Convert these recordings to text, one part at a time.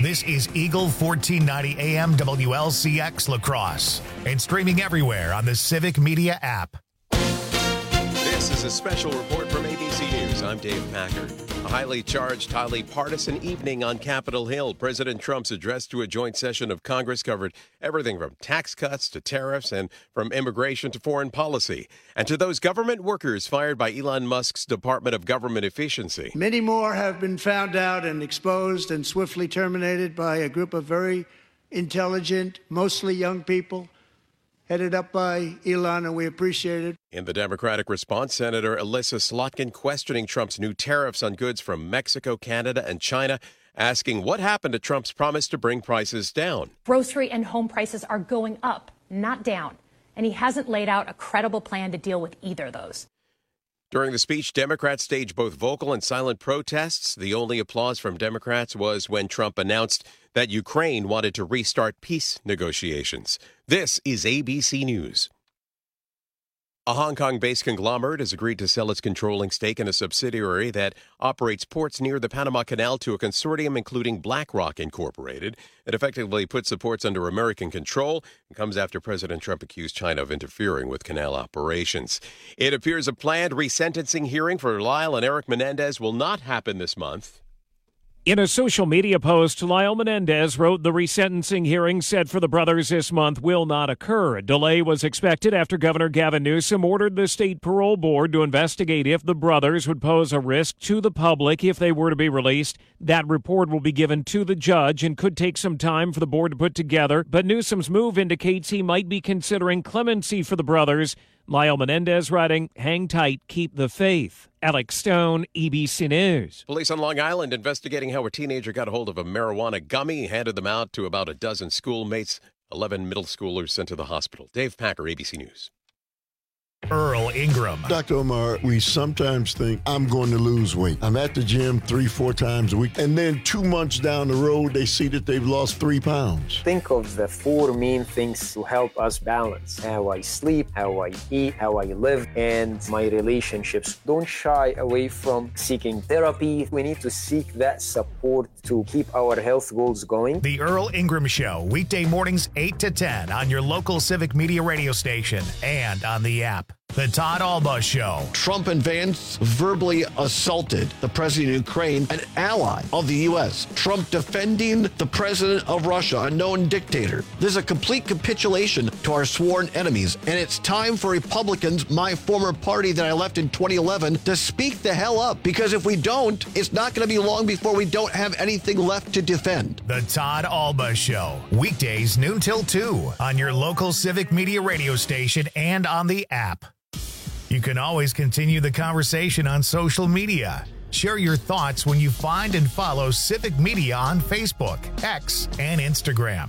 This is Eagle 1490 AM WLCX La Crosse and streaming everywhere on the Civic Media app. This is a special report from ABC News. I'm Dave Packer. A highly charged, highly partisan evening on Capitol Hill. President Trump's address to a joint session of Congress covered everything from tax cuts to tariffs and from immigration to foreign policy. And to those government workers fired by Elon Musk's Department of Government Efficiency. Many more have been found out and exposed and swiftly terminated by a group of very intelligent, mostly young people, headed up by Elon, and we appreciate it. In the Democratic response, Senator Elissa Slotkin questioning Trump's new tariffs on goods from Mexico, Canada, and China, asking what happened to Trump's promise to bring prices down. Grocery and home prices are going up, not down, and he hasn't laid out a credible plan to deal with either of those. During the speech, Democrats staged both vocal and silent protests. The only applause from Democrats was when Trump announced that Ukraine wanted to restart peace negotiations. This is ABC News. A Hong Kong-based conglomerate has agreed to sell its controlling stake in a subsidiary that operates ports near the Panama Canal to a consortium including BlackRock Incorporated. It effectively puts the ports under American control and comes after President Trump accused China of interfering with canal operations. It appears a planned resentencing hearing for Lyle and Eric Menendez will not happen this month. In a social media post, Lyle Menendez wrote the resentencing hearing set for the brothers this month will not occur. A delay was expected after Governor Gavin Newsom ordered the state parole board to investigate if the brothers would pose a risk to the public if they were to be released. That report will be given to the judge and could take some time for the board to put together, but Newsom's move indicates he might be considering clemency for the brothers. Lyle Menendez writing, "Hang tight, keep the faith." Alex Stone, ABC News. Police on Long Island investigating how a teenager got a hold of a marijuana gummy, handed them out to about a dozen schoolmates. 11 middle schoolers sent to the hospital. Dave Packer, ABC News. Earl Ingram. Dr. Omar, we sometimes think I'm going to lose weight. I'm at the gym 3-4 times a week. And then 2 months down the road, they see that they've lost 3 pounds. Think of the 4 main things to help us balance: how I sleep, how I eat, how I live, and my relationships. Don't shy away from seeking therapy. We need to seek that support to keep our health goals going. The Earl Ingram Show, weekday mornings 8 to 10 on your local Civic Media radio station and on the app. The Todd Alba Show. Trump and Vance verbally assaulted the president of Ukraine, an ally of the U.S. Trump defending the president of Russia, a known dictator. This is a complete capitulation to our sworn enemies, and it's time for Republicans, my former party that I left in 2011, to speak the hell up, because if we don't, it's not going to be long before we don't have anything left to defend. The Todd Alba Show, weekdays noon till 2 on your local Civic Media radio station and on the app. You can always continue the conversation on social media. Share your thoughts when you find and follow Civic Media on Facebook, X, and Instagram.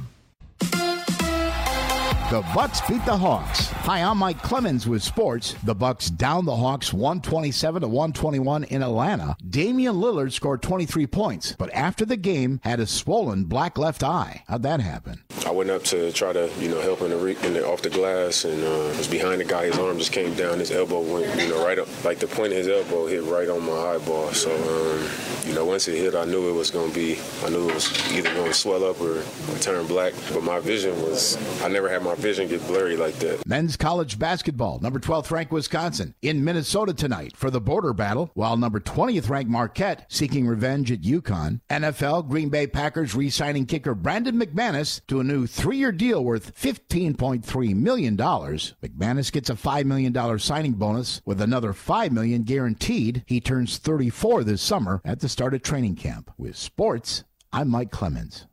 The Bucks beat the Hawks. Hi, I'm Mike Clemens with sports. The Bucks down the Hawks 127-121 in Atlanta. Damian Lillard scored 23 points, but after the game had a swollen black left eye. How'd that happen? I went up to try to, help him off the glass, and was behind the guy. His arm just came down. His elbow went, right up, like the point of his elbow hit right on my eyeball. So, once it hit, I knew it was either going to swell up or turn black. But my vision I never had my vision get blurry like that. Men's college basketball, number 12th ranked Wisconsin in Minnesota tonight for the border battle, while number 20th ranked Marquette seeking revenge at UConn. NFL, Green Bay Packers re-signing kicker Brandon McManus to a new 3-year deal worth $15.3 million. McManus gets a $5 million signing bonus with another $5 million guaranteed. He turns 34 this summer at the start of training camp. With sports, I'm Mike Clemens.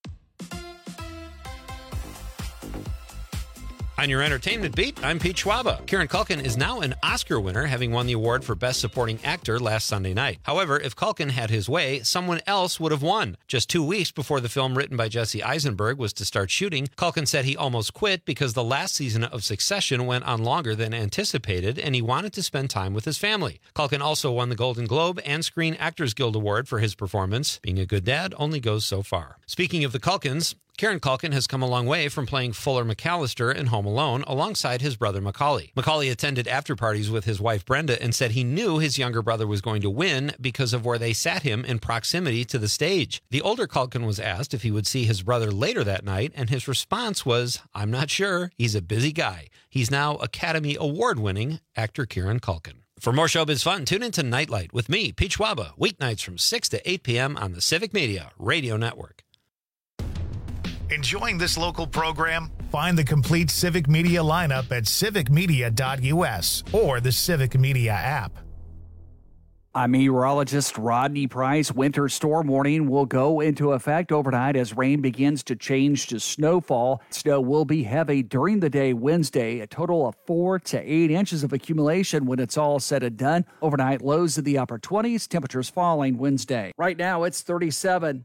On your entertainment beat, I'm Pete Schwaba. Kieran Culkin is now an Oscar winner, having won the award for Best Supporting Actor last Sunday night. However, if Culkin had his way, someone else would have won. Just 2 weeks before the film written by Jesse Eisenberg was to start shooting, Culkin said he almost quit because the last season of Succession went on longer than anticipated, and he wanted to spend time with his family. Culkin also won the Golden Globe and Screen Actors Guild Award for his performance. Being a good dad only goes so far. Speaking of the Culkins, Kieran Culkin has come a long way from playing Fuller McAllister in Home Alone alongside his brother Macaulay. Macaulay attended after parties with his wife Brenda and said he knew his younger brother was going to win because of where they sat him in proximity to the stage. The older Culkin was asked if he would see his brother later that night, and his response was, "I'm not sure. He's a busy guy." He's now Academy Award-winning actor Kieran Culkin. For more showbiz fun, tune into Nightlight with me, Pete Schwaba, weeknights from 6 to 8 p.m. on the Civic Media Radio Network. Enjoying this local program? Find the complete Civic Media lineup at civicmedia.us or the Civic Media app. I'm meteorologist Rodney Price. Winter storm warning will go into effect overnight as rain begins to change to snowfall. Snow will be heavy during the day Wednesday, a total of 4 to 8 inches of accumulation when it's all said and done. Overnight lows in the upper 20s, temperatures falling Wednesday. Right now it's 37.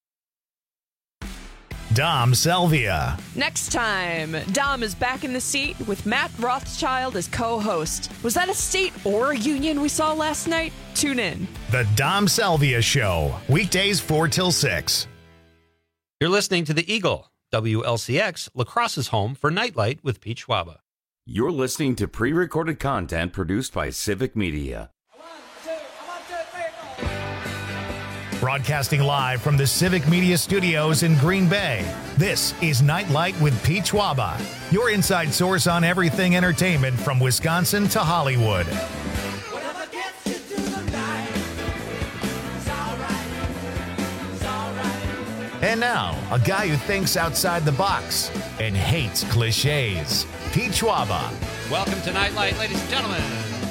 Dom Selvia. Next time, Dom is back in the seat with Matt Rothschild as co-host. Was that a state or a union we saw last night? Tune in. The Dom Selvia Show, weekdays 4 till 6. You're listening to The Eagle, WLCX, La Crosse's home for Nightlight with Pete Schwaba. You're listening to pre-recorded content produced by Civic Media. Broadcasting live from the Civic Media Studios in Green Bay, this is Nightlight with Pete Schwaba, your inside source on everything entertainment from Wisconsin to Hollywood. And now, a guy who thinks outside the box and hates cliches, Pete Schwaba. Welcome to Nightlight, ladies and gentlemen.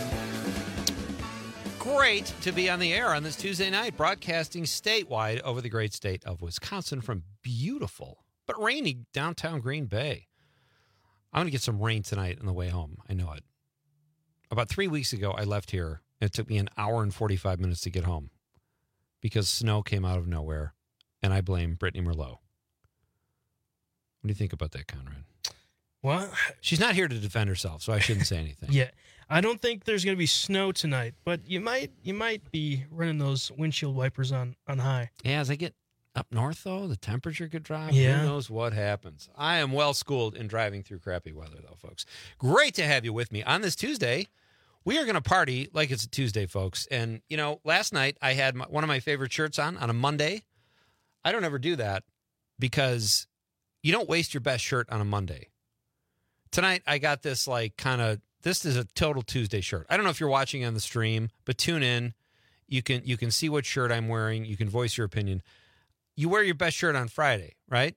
Great to be on the air on this Tuesday night, broadcasting statewide over the great state of Wisconsin from beautiful but rainy downtown Green Bay. I'm going to get some rain tonight on the way home. I know it. About 3 weeks ago, I left here, and it took me an hour and 45 minutes to get home because snow came out of nowhere, and I blame Brittany Merlot. What do you think about that, Conrad? Well, she's not here to defend herself, so I shouldn't say anything. Yeah. I don't think there's going to be snow tonight, but you might be running those windshield wipers on high. Yeah, as I get up north, though, the temperature could drop. Yeah. Who knows what happens? I am well schooled in driving through crappy weather, though, folks. Great to have you with me on this Tuesday. We are going to party like it's a Tuesday, folks. And, you know, last night I had one of my favorite shirts on a Monday. I don't ever do that because you don't waste your best shirt on a Monday. Tonight I got this this is a total Tuesday shirt. I don't know if you're watching on the stream, but tune in. You can see what shirt I'm wearing. You can voice your opinion. You wear your best shirt on Friday, right?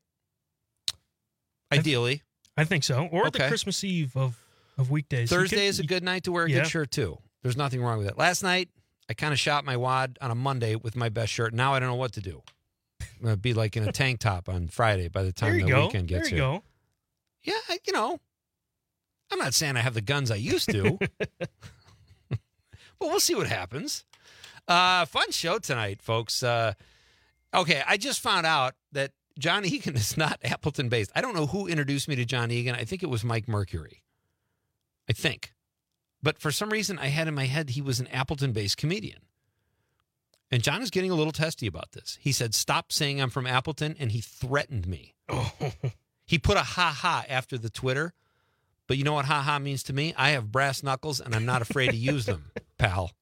Ideally. I think so. Or the Christmas Eve of weekdays. Thursday is a good night to wear a good shirt, too. There's nothing wrong with it. Last night, I kind of shot my wad on a Monday with my best shirt. Now I don't know what to do. I'm going to be like in a tank top on Friday by the time the weekend gets here. There you go. Yeah, you know. I'm not saying I have the guns I used to, but we'll see what happens. Fun show tonight, folks. Okay, I just found out that John Egan is not Appleton-based. I don't know who introduced me to John Egan. I think it was Mike Mercury. I think. But for some reason, I had in my head he was an Appleton-based comedian. And John is getting a little testy about this. He said, stop saying I'm from Appleton, and he threatened me. Oh. He put a ha-ha after the Twitter. But you know what ha-ha means to me? I have brass knuckles, and I'm not afraid to use them, pal.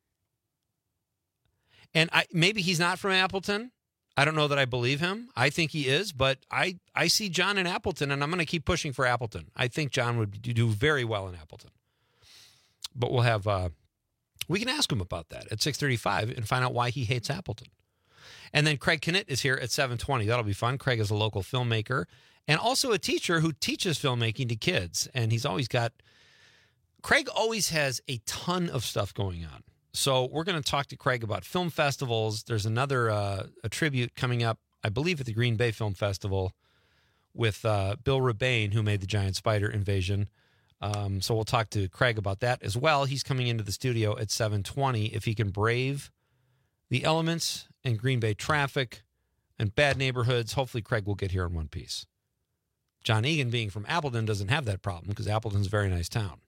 And maybe he's not from Appleton. I don't know that I believe him. I think he is, but I see John in Appleton, and I'm going to keep pushing for Appleton. I think John would do very well in Appleton. But we'll have we can ask him about that at 6:35 and find out why he hates Appleton. And then Craig Knitt is here at 7:20. That'll be fun. Craig is a local filmmaker and also a teacher who teaches filmmaking to kids. And Craig always has a ton of stuff going on. So we're going to talk to Craig about film festivals. There's another a tribute coming up, I believe, at the Green Bay Film Festival with Bill Rebane, who made the giant spider invasion. So we'll talk to Craig about that as well. He's coming into the studio at 7:20. If he can brave the elements and Green Bay traffic and bad neighborhoods, hopefully Craig will get here in one piece. John Egan, being from Appleton, doesn't have that problem because Appleton's a very nice town.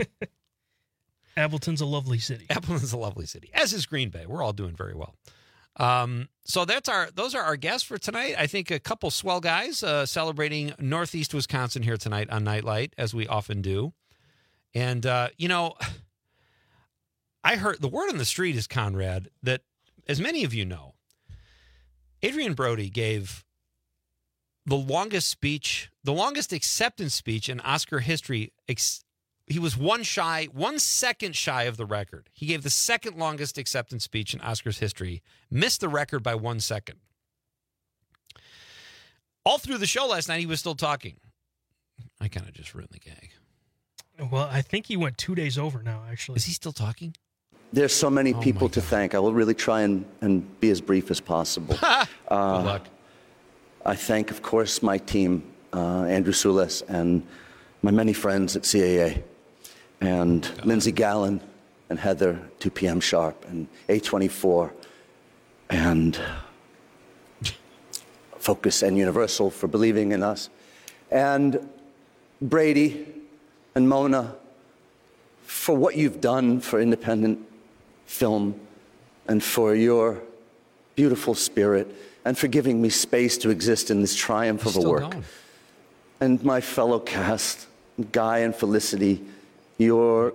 Appleton's a lovely city. Appleton's a lovely city, as is Green Bay. We're all doing very well. So those are our guests for tonight. I think a couple swell guys celebrating Northeast Wisconsin here tonight on Nightlight, as we often do. And, I heard the word on the street is, Conrad, that as many of you know, Adrian Brody gave the longest acceptance speech in Oscar history. He was 1 second shy of the record. He gave the second longest acceptance speech in Oscars history, missed the record by 1 second. All through the show last night, he was still talking. I kind of just ruined the gag. Well, I think he went 2 days over now, actually. Is he still talking? There's so many people to thank. I will really try and be as brief as possible. Good luck. I thank, of course, my team, Andrew Sules, and my many friends at CAA, and Lindsay Gallen, and Heather, 2 p.m. sharp, and A24, and Focus and Universal for believing in us, and Brady and Mona for what you've done for independent film and for your beautiful spirit and for giving me space to exist in this triumph of a work. And my fellow cast, Guy and Felicity, you're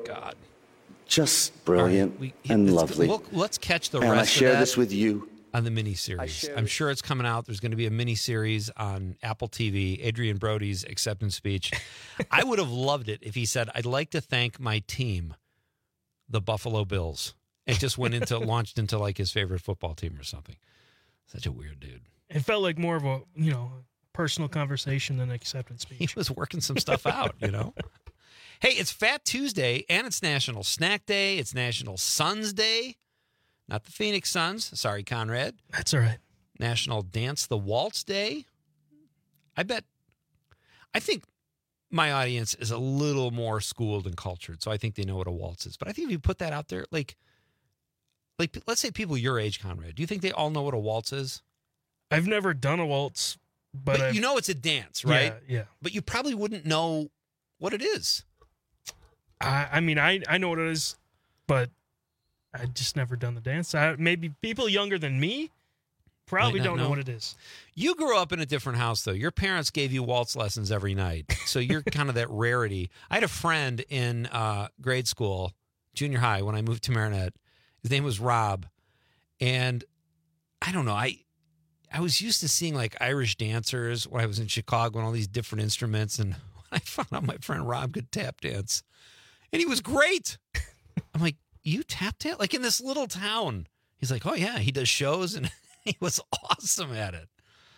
just brilliant and lovely. Let's catch the and rest I share of that this with you. On the miniseries. I'm sure it's coming out. There's going to be a miniseries on Apple TV, Adrian Brody's acceptance speech. I would have loved it if he said, I'd like to thank my team, the Buffalo Bills, and just launched into like his favorite football team or something. Such a weird dude. It felt like more of a, personal conversation than an acceptance speech. He was working some stuff out, Hey, it's Fat Tuesday, and it's National Snack Day. It's National Suns Day. Not the Phoenix Suns. Sorry, Conrad. That's all right. National Dance the Waltz Day. I think my audience is a little more schooled and cultured, so I think they know what a waltz is. But I think if you put that out there, like let's say people your age, Conrad, do you think they all know what a waltz is? I've never done a waltz, but you know it's a dance, right? Yeah. But you probably wouldn't know what it is. I know what it is, but I just never done the dance. Maybe people younger than me probably don't know what it is. You grew up in a different house, though. Your parents gave you waltz lessons every night, so you're kind of that rarity. I had a friend in grade school, junior high, when I moved to Marinette. His name was Rob, and I don't know. I was used to seeing like Irish dancers when I was in Chicago and all these different instruments, and when I found out my friend Rob could tap dance, and he was great. I'm like, you tap dance? Like in this little town. He's like, oh, yeah, he does shows, and he was awesome at it.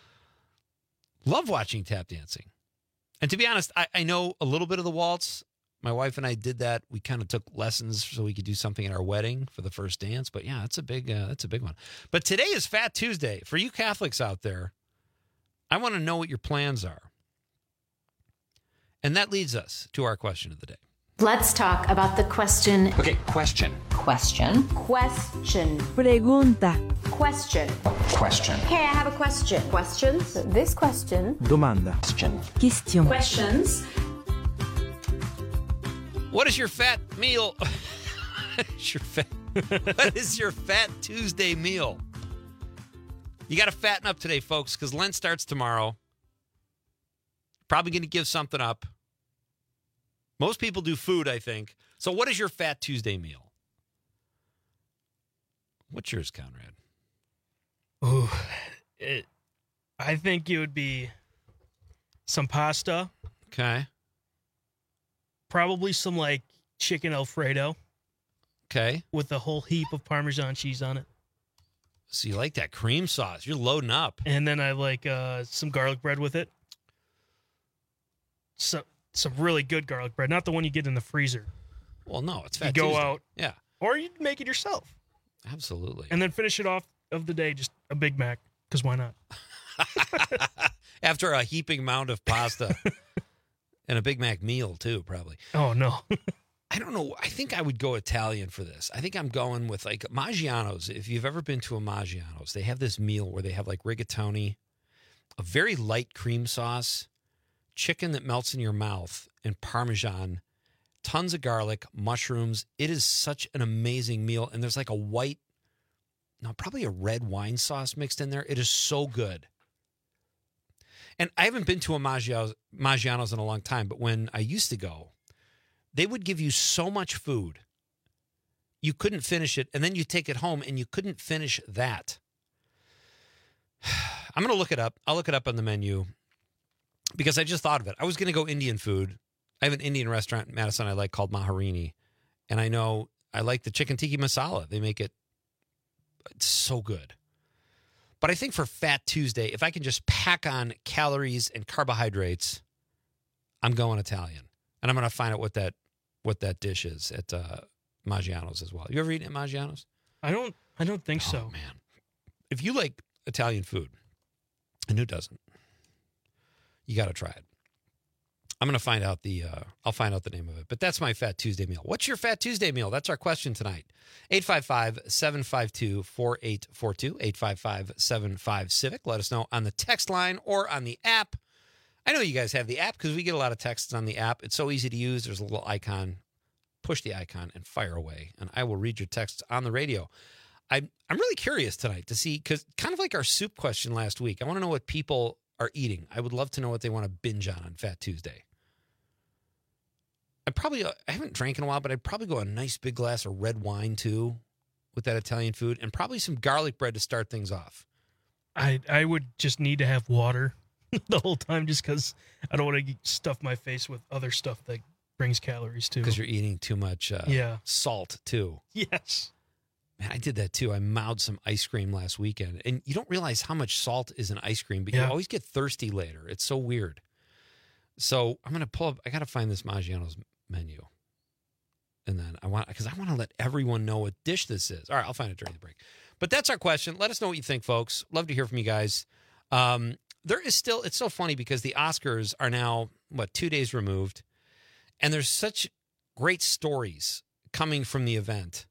Love watching tap dancing. And to be honest, I know a little bit of the waltz. My wife and I did that. We kind of took lessons so we could do something at our wedding for the first dance. But yeah, that's a big one. But today is Fat Tuesday. For you Catholics out there, I want to know what your plans are. And that leads us to our question of the day. Let's talk about the question. Okay, question. Question. Pregunta. Question. Hey, I have a question. Questions? This question. Domanda. Question. Questions. What is your fat meal? What is your Fat Tuesday meal? You got to fatten up today, folks, because Lent starts tomorrow. Probably going to give something up. Most people do food, I think. So what is your Fat Tuesday meal? What's yours, Conrad? Ooh, I think it would be some pasta. Okay. Probably some like chicken Alfredo. Okay. With a whole heap of Parmesan cheese on it. So you like that cream sauce. You're loading up. And then I like some garlic bread with it. Some really good garlic bread, not the one you get in the freezer. Well, no, it's Fat You go Tuesday. out. Yeah. Or you make it yourself. Absolutely. And then finish it off of the day, just a Big Mac, because why not? After a heaping mound of pasta. And a Big Mac meal, too, probably. Oh, no. I don't know. I think I would go Italian for this. I think I'm going with like Maggiano's. If you've ever been to a Maggiano's, they have this meal where they have like rigatoni, a very light cream sauce, chicken that melts in your mouth, and Parmesan, tons of garlic, mushrooms. It is such an amazing meal. And there's like a white, probably a red wine sauce mixed in there. It is so good. And I haven't been to a Maggiano's in a long time, but when I used to go, they would give you so much food, you couldn't finish it, and then you take it home, and you couldn't finish that. I'm going to look it up. I'll look it up on the menu because I just thought of it. I was going to go Indian food. I have an Indian restaurant in Madison I like called Maharini, and I know I like the chicken tikka masala. They make it, it's so good. But I think for Fat Tuesday, if I can just pack on calories and carbohydrates, I'm going Italian. And I'm going to find out what that dish is at Maggiano's as well. You ever eaten at Maggiano's? I don't think so. Man. If you like Italian food, and who doesn't? You got to try it. I'm going to find out I'll find out the name of it. But that's my Fat Tuesday meal. What's your Fat Tuesday meal? That's our question tonight. 855-752-4842. 855-75-CIVIC. Let us know on the text line or on the app. I know you guys have the app because we get a lot of texts on the app. It's so easy to use. There's a little icon. Push the icon and fire away. And I will read your texts on the radio. I'm really curious tonight to see, because kind of like our soup question last week, I want to know what people are eating. I would love to know what they want to binge on Fat Tuesday. I haven't drank in a while, but I'd probably go a nice big glass of red wine too with that Italian food, and probably some garlic bread to start things off. I would just need to have water the whole time just because I don't want to stuff my face with other stuff that brings calories too. Because you're eating too much salt too. Yes. Man, I did that too. I mouthed some ice cream last weekend. And you don't realize how much salt is in ice cream, but you always get thirsty later. It's so weird. So I'm going to pull up, I got to find this Maggiano's menu. And then because I want to let everyone know what dish this is. All right, I'll find it during the break. But that's our question. Let us know what you think, folks. Love to hear from you guys. There is still, it's so funny because the Oscars are now, 2 days removed. And there's such great stories coming from the event.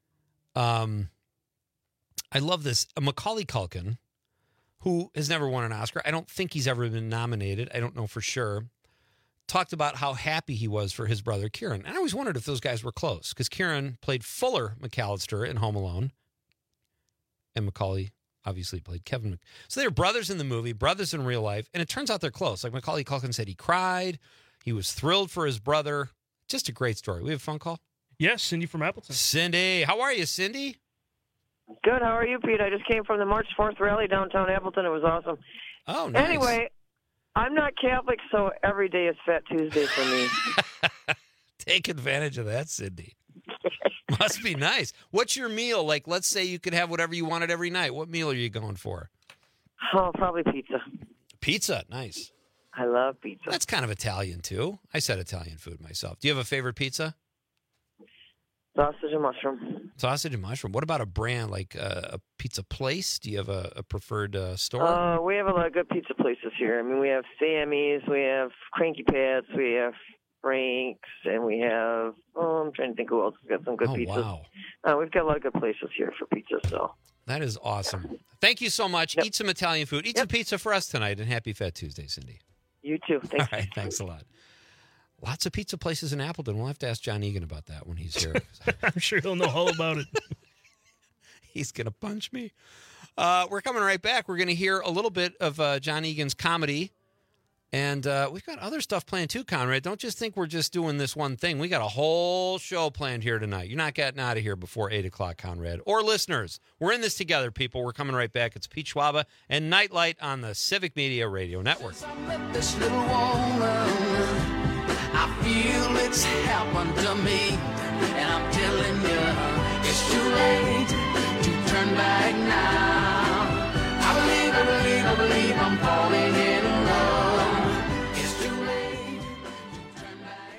I love this. Macaulay Culkin, who has never won an Oscar, I don't think he's ever been nominated. I don't know for sure. Talked about how happy he was for his brother Kieran. And I always wondered if those guys were close because Kieran played Fuller McAllister in Home Alone. And Macaulay obviously played Kevin. So they're brothers in the movie, brothers in real life. And it turns out they're close. Like Macaulay Culkin said, he cried. He was thrilled for his brother. Just a great story. We have a phone call? Yes, Cindy from Appleton. Cindy. How are you, Cindy? Good. How are you, Pete? I just came from the March 4th rally downtown Appleton. It was awesome. Oh, nice. Anyway, I'm not Catholic, so every day is Fat Tuesday for me. Take advantage of that, Cindy. Must be nice. What's your meal? Like, let's say you could have whatever you wanted every night. What meal are you going for? Oh, probably pizza. Pizza. Nice. I love pizza. That's kind of Italian, too. I said Italian food myself. Do you have a favorite pizza? Sausage and mushroom. Sausage and mushroom. What about a brand, like a pizza place? Do you have a preferred store? We have a lot of good pizza places here. I mean, we have Sammy's, we have Cranky Pats, we have Frank's, and we have, I'm trying to think who else has got some good pizzas. Wow. We've got a lot of good places here for pizza, so. That is awesome. Thank you so much. Yep. Eat some Italian food. Eat some pizza for us tonight, and happy Fat Tuesday, Cindy. You too. Thanks. All right, thanks a lot. Lots of pizza places in Appleton. We'll have to ask John Egan about that when he's here. I'm sure he'll know all about it. He's going to punch me. We're coming right back. We're going to hear a little bit of John Egan's comedy. And we've got other stuff planned too, Conrad. Don't just think we're just doing this one thing. We got a whole show planned here tonight. You're not getting out of here before 8 o'clock, Conrad. Or listeners, we're in this together, people. We're coming right back. It's Pete Schwaba and Nightlight on the Civic Media Radio Network. This little woman, I feel it's happened to me, and I'm telling you, it's too late to turn back now. I believe I'm falling in love. It's too late to turn back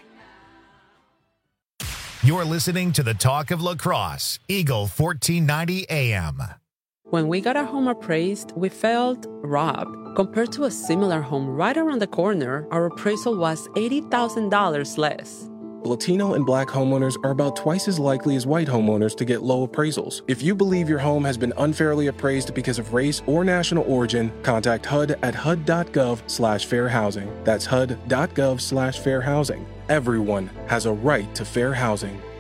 now. You're listening to the Talk of Lacrosse, Eagle 1490 AM. When we got our home appraised, we felt robbed. Compared to a similar home right around the corner, our appraisal was $80,000 less. Latino and Black homeowners are about twice as likely as white homeowners to get low appraisals. If you believe your home has been unfairly appraised because of race or national origin, contact HUD at HUD.gov/fair housing. That's HUD.gov/fair housing. Everyone has a right to fair housing.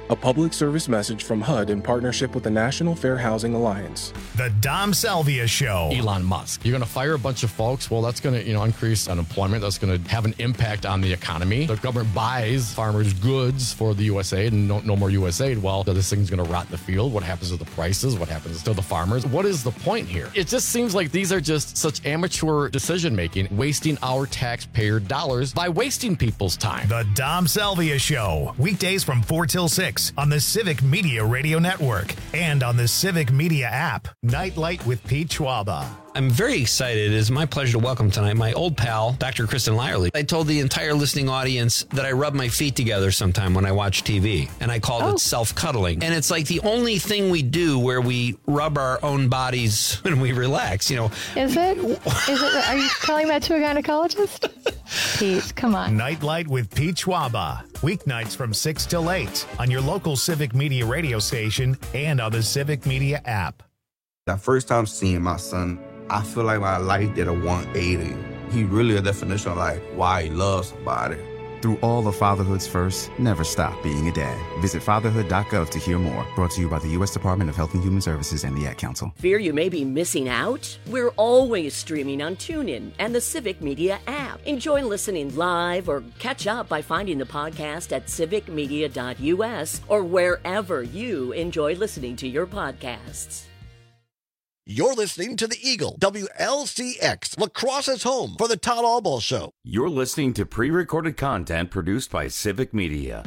A public service message from HUD in partnership with the National Fair Housing Alliance. The Dom Salvia Show. Elon Musk. You're going to fire a bunch of folks. Well, that's going to, increase unemployment. That's going to have an impact on the economy. The government buys farmers' goods for the USAID and no more USAID. Well, this thing's going to rot in the field. What happens to the prices? What happens to the farmers? What is the point here? It just seems like these are just such amateur decision-making, wasting our taxpayer dollars by wasting people's time. The Dom Salvia Show. Weekdays from 4 till 6 on the Civic Media Radio Network and on the Civic Media app. Nightlight with Pete Schwaba. I'm very excited. It is my pleasure to welcome tonight my old pal, Dr. Kristen Lyerly. I told the entire listening audience that I rub my feet together sometime when I watch TV, and I called it self-cuddling. And it's like the only thing we do where we rub our own bodies when we relax, Is it? Are you telling that to a gynecologist? Pete, come on. Nightlight with Pete Schwaba. Weeknights from 6 till 8 on your local Civic Media radio station and on the Civic Media app. That first time seeing my son, I feel like my life did a 180. He really a definition of like why he loves somebody. Through all of fatherhood's first, never stop being a dad. Visit fatherhood.gov to hear more. Brought to you by the U.S. Department of Health and Human Services and the Ad Council. Fear you may be missing out? We're always streaming on TuneIn and the Civic Media app. Enjoy listening live or catch up by finding the podcast at civicmedia.us or wherever you enjoy listening to your podcasts. You're listening to the Eagle, WLCX, Lacrosse's home for the Todd Albaugh Show. You're listening to pre-recorded content produced by Civic Media.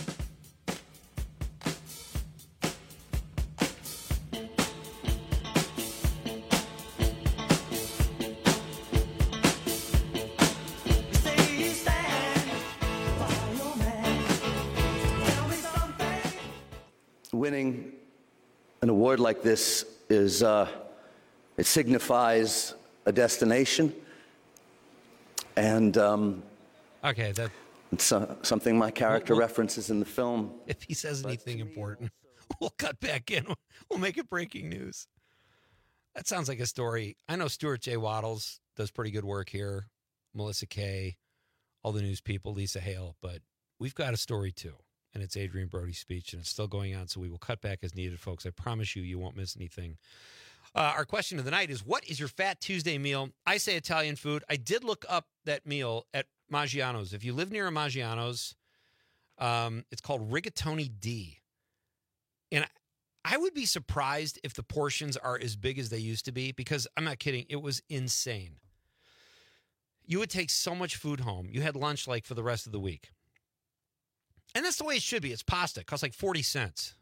Winning an award like this is... It signifies a destination, and okay, that it's something my character references in the film. If he says anything important, we'll cut back in. We'll make it breaking news. That sounds like a story. I know Stuart J. Waddles does pretty good work here. Melissa Kay, all the news people, Lisa Hale, but we've got a story too, and it's Adrian Brody's speech, and it's still going on, so we will cut back as needed, folks. I promise you won't miss anything. Our question of the night is, what is your Fat Tuesday meal? I say Italian food. I did look up that meal at Maggiano's. If you live near a Maggiano's, it's called Rigatoni D. And I would be surprised if the portions are as big as they used to be, because I'm not kidding. It was insane. You would take so much food home. You had lunch like for the rest of the week. And that's the way it should be. It's pasta. It costs like 40 cents,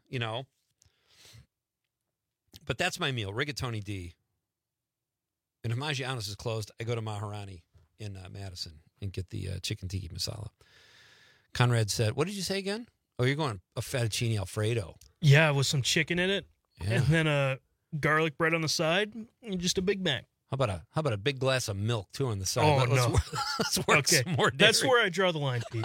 But that's my meal, Rigatoni D. And if Maggiano's is closed, I go to Maharani in Madison and get the chicken tikka masala. Conrad said, what did you say again? Oh, you're going a fettuccine Alfredo. Yeah, with some chicken in it. Yeah. And then a garlic bread on the side and just a Big Mac. How about a big glass of milk, too, on the side? Oh, no. Let's work okay. some more dairy. That's where I draw the line, Pete.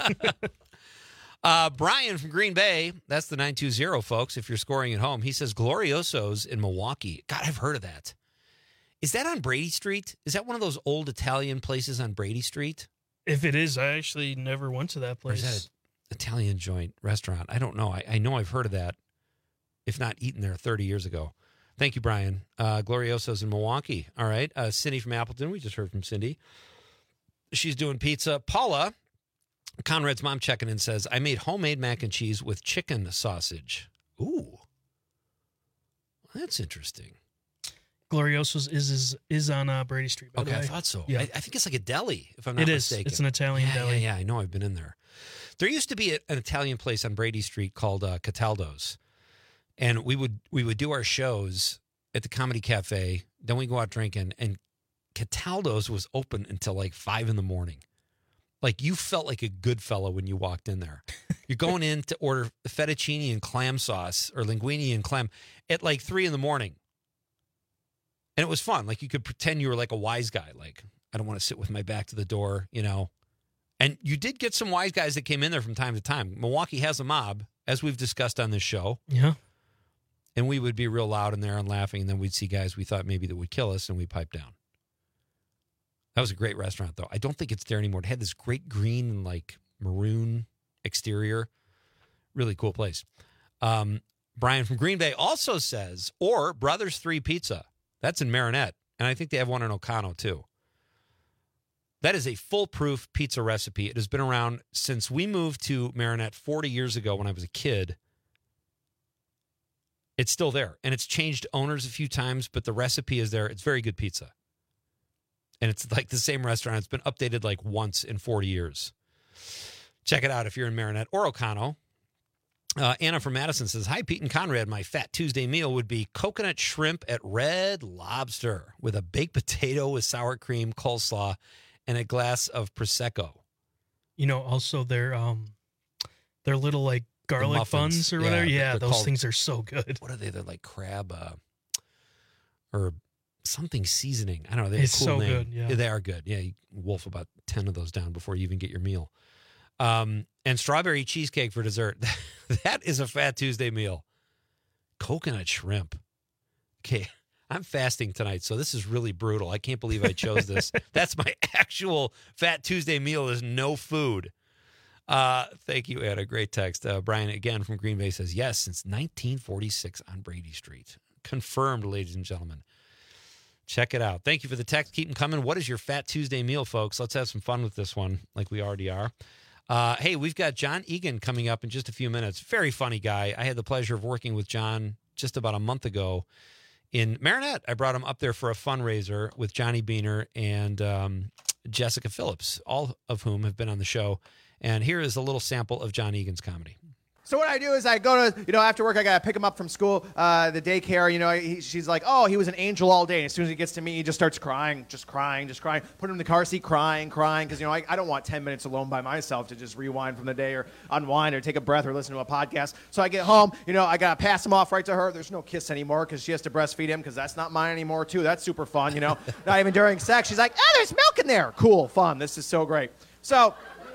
Brian from Green Bay, that's the 920, folks, if you're scoring at home. He says Glorioso's in Milwaukee. God, I've heard of that. Is that on Brady Street? Is that one of those old Italian places on Brady Street? If it is, I actually never went to that place. Or is that an Italian joint restaurant? I don't know. I know I've heard of that, if not eaten there 30 years ago. Thank you, Brian. Glorioso's in Milwaukee. All right. Cindy from Appleton. We just heard from Cindy. She's doing pizza. Paula, Conrad's mom, checking in, says, I made homemade mac and cheese with chicken sausage. Ooh. That's interesting. Glorioso's is on Brady Street, by the way. I thought so. Yeah. I think it's like a deli, if I'm not mistaken. It's an Italian deli. Yeah, I know. I've been in there. There used to be an Italian place on Brady Street called Cataldo's. And we would do our shows at the Comedy Cafe. Then we go out drinking. And Cataldo's was open until like 5 in the morning. Like, you felt like a good fellow when you walked in there. You're going in to order fettuccine and clam sauce or linguine and clam at like 3 in the morning. And it was fun. Like, you could pretend you were like a wise guy. Like, I don't want to sit with my back to the door, And you did get some wise guys that came in there from time to time. Milwaukee has a mob, as we've discussed on this show. Yeah. And we would be real loud in there and laughing. And then we'd see guys we thought maybe that would kill us, and we'd pipe down. That was a great restaurant, though. I don't think it's there anymore. It had this great green and like maroon exterior. Really cool place. Brian from Green Bay also says, or Brothers 3 Pizza. That's in Marinette. And I think they have one in Ocano, too. That is a foolproof pizza recipe. It has been around since we moved to Marinette 40 years ago when I was a kid. It's still there. And it's changed owners a few times, but the recipe is there. It's very good pizza. And it's like the same restaurant. It's been updated like once in 40 years. Check it out if you're in Marinette or Ocano. Anna from Madison says, hi, Pete and Conrad. My Fat Tuesday meal would be coconut shrimp at Red Lobster with a baked potato with sour cream, coleslaw, and a glass of Prosecco. You know, also their little like garlic buns or whatever. Yeah, those things are so good. What are they? They're like crab or something seasoning. I don't know. They have it's a cool so name. good. Yeah, they are good. Yeah, you wolf about 10 of those down before you even get your meal. And strawberry cheesecake for dessert. That is a Fat Tuesday meal. Coconut shrimp. Okay, I'm fasting tonight, so this is really brutal. I can't believe I chose this. That's my actual Fat Tuesday meal is no food. Thank you, Anna. Great text. Brian, again, from Green Bay says, yes, since 1946 on Brady Street. Confirmed, ladies and gentlemen. Check it out. Thank you for the text. Keep them coming. What is your Fat Tuesday meal, folks? Let's have some fun with this one like we already are. Hey, we've got John Egan coming up in just a few minutes. Very funny guy. I had the pleasure of working with John just about a month ago in Marinette. I brought him up there for a fundraiser with Johnny Beaner and Jessica Phillips, all of whom have been on the show. And here is a little sample of John Egan's comedy. So what I do is I go to, after work, I got to pick him up from school, the daycare, she's like, oh, he was an angel all day. And as soon as he gets to me, he just starts crying. Put him in the car seat, crying. Because, I don't want 10 minutes alone by myself to just rewind from the day or unwind or take a breath or listen to a podcast. So I get home, I got to pass him off right to her. There's no kiss anymore because she has to breastfeed him because that's not mine anymore, too. That's super fun, Not even during sex. She's like, oh, there's milk in there. Cool, fun. This is so great. So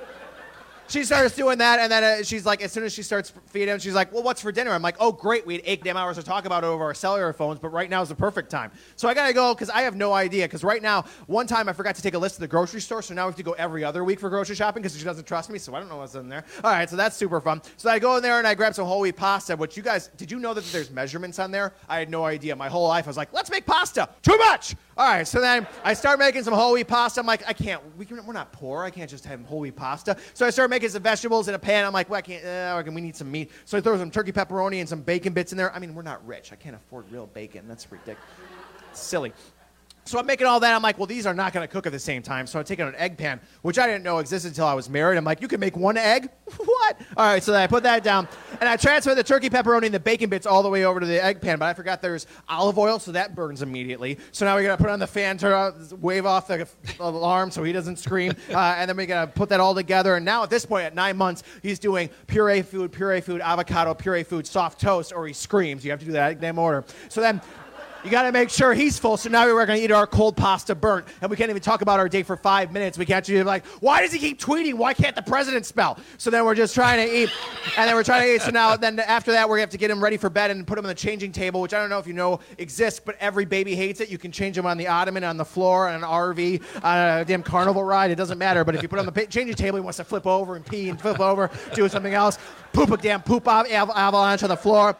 she starts doing that, and then she's like, as soon as she starts feeding him, she's like, well, what's for dinner? I'm like, oh, great, we had 8 damn hours to talk about it over our cellular phones, but right now is the perfect time. So I got to go because I have no idea, because right now, one time I forgot to take a list to the grocery store, so now we have to go every other week for grocery shopping because she doesn't trust me, so I don't know what's in there. All right, so that's super fun. So I go in there and I grab some whole wheat pasta, which you guys, did you know that there's measurements on there? I had no idea. My whole life I was like, let's make pasta. Too much! All right, so then I start making some whole wheat pasta. I'm like, we're not poor. I can't just have whole wheat pasta. So I start making some vegetables in a pan. I'm like, well, we need some meat. So I throw some turkey pepperoni and some bacon bits in there. I mean, we're not rich. I can't afford real bacon. That's ridiculous. It's silly. So I'm making all that. I'm like, well, these are not going to cook at the same time. So I'm taking an egg pan, which I didn't know existed until I was married. I'm like, you can make one egg? What? All right, so then I put that down. And I transfer the turkey pepperoni and the bacon bits all the way over to the egg pan. But I forgot there's olive oil, so that burns immediately. So now we got to put on the fan, wave off the alarm so he doesn't scream. And then we got to put that all together. And now at this point, at 9 months, he's doing puree food, avocado, puree food, soft toast, or he screams. You have to do that in damn order. So then you got to make sure he's full. So now we're going to eat our cold pasta burnt. And we can't even talk about our day for 5 minutes. We can't be like, why does he keep tweeting? Why can't the president spell? So then we're just trying to eat. And then we're trying to eat. So now then after that, we're going to have to get him ready for bed and put him on the changing table, which I don't know if you know exists, but every baby hates it. You can change him on the ottoman, on the floor, on an RV, on a damn carnival ride. It doesn't matter. But if you put him on the changing table, he wants to flip over and pee and flip over, do something else, poop avalanche on the floor.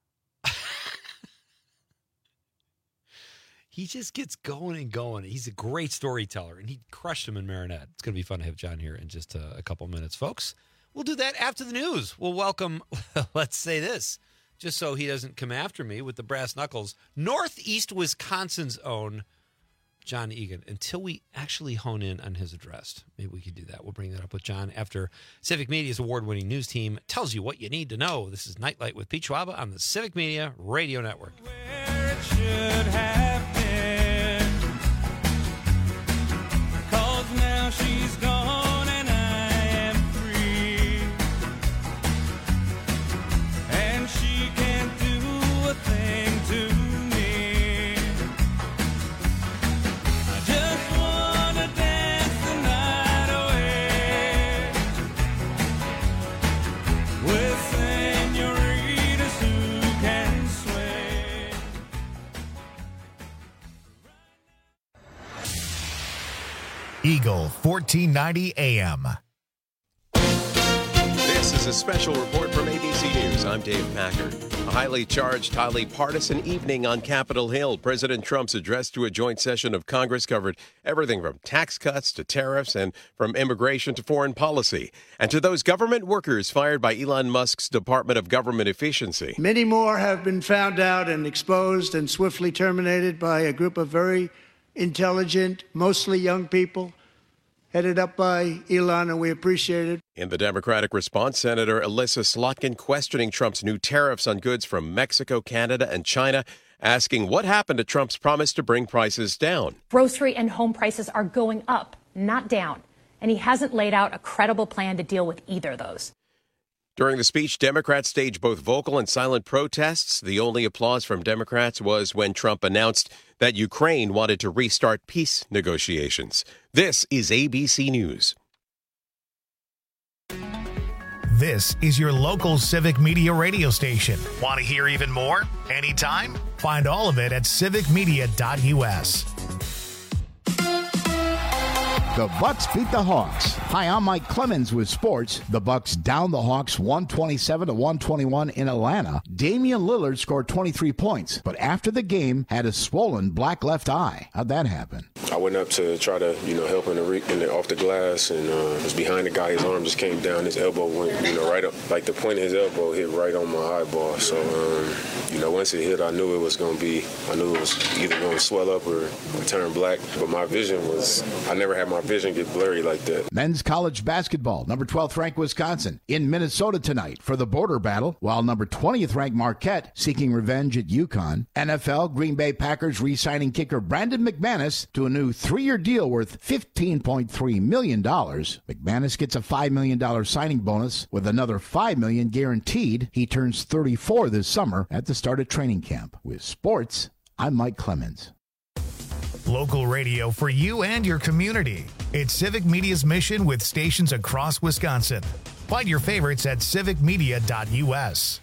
He just gets going and going. He's a great storyteller, and he crushed him in Marinette. It's going to be fun to have John here in just a couple minutes. Folks, we'll do that after the news. We'll welcome, let's say this, just so he doesn't come after me with the brass knuckles, Northeast Wisconsin's own John Egan, until we actually hone in on his address. Maybe we could do that. We'll bring that up with John after Civic Media's award-winning news team tells you what you need to know. This is Nightlight with Pete Schwaba on the Civic Media Radio Network. Where it should have been, 'cause now she's gone and I am free, and she can't do a thing to me. I just wanna dance the night away with senoritas who can sway. Eagle 1490 AM. This is is a special report from ABC News. I'm Dave Packer. A highly charged, highly partisan evening on Capitol Hill. President Trump's address to a joint session of Congress covered everything from tax cuts to tariffs and from immigration to foreign policy. And to those government workers fired by Elon Musk's Department of Government Efficiency. Many more have been found out and exposed and swiftly terminated by a group of very intelligent, mostly young people, headed up by Elon, and we appreciate it. In the Democratic response, Senator Elissa Slotkin questioning Trump's new tariffs on goods from Mexico, Canada, and China, asking what happened to Trump's promise to bring prices down. Grocery and home prices are going up, not down, and he hasn't laid out a credible plan to deal with either of those. During the speech, Democrats staged both vocal and silent protests. The only applause from Democrats was when Trump announced that Ukraine wanted to restart peace negotiations. This is ABC News. This is your local Civic Media radio station. Want to hear even more? Anytime? Find all of it at civicmedia.us. The Bucks beat the Hawks. Hi, I'm Mike Clemens with sports. The Bucks down the Hawks 127-121 in Atlanta. Damian Lillard scored 23 points, but after the game had a swollen black left eye. How'd that happen? I went up to try to, help off the glass, and was behind the guy. His arm just came down. His elbow went, right up, like the point of his elbow hit right on my eyeball. So, once it hit, I knew it was either going to swell up or turn black. But my vision I never had my vision get blurry like that. Men's college basketball, number 12th ranked Wisconsin in Minnesota tonight for the border battle, while number 20th ranked Marquette seeking revenge at UConn. NFL, Green Bay Packers re-signing kicker Brandon McManus to a new 3-year deal worth $15.3 million. McManus gets a $5 million signing bonus with another $5 million guaranteed. He turns 34 this summer at the start of training camp. With sports, I'm Mike Clemens. Local radio for you and your community. It's Civic Media's mission with stations across Wisconsin. Find your favorites at civicmedia.us.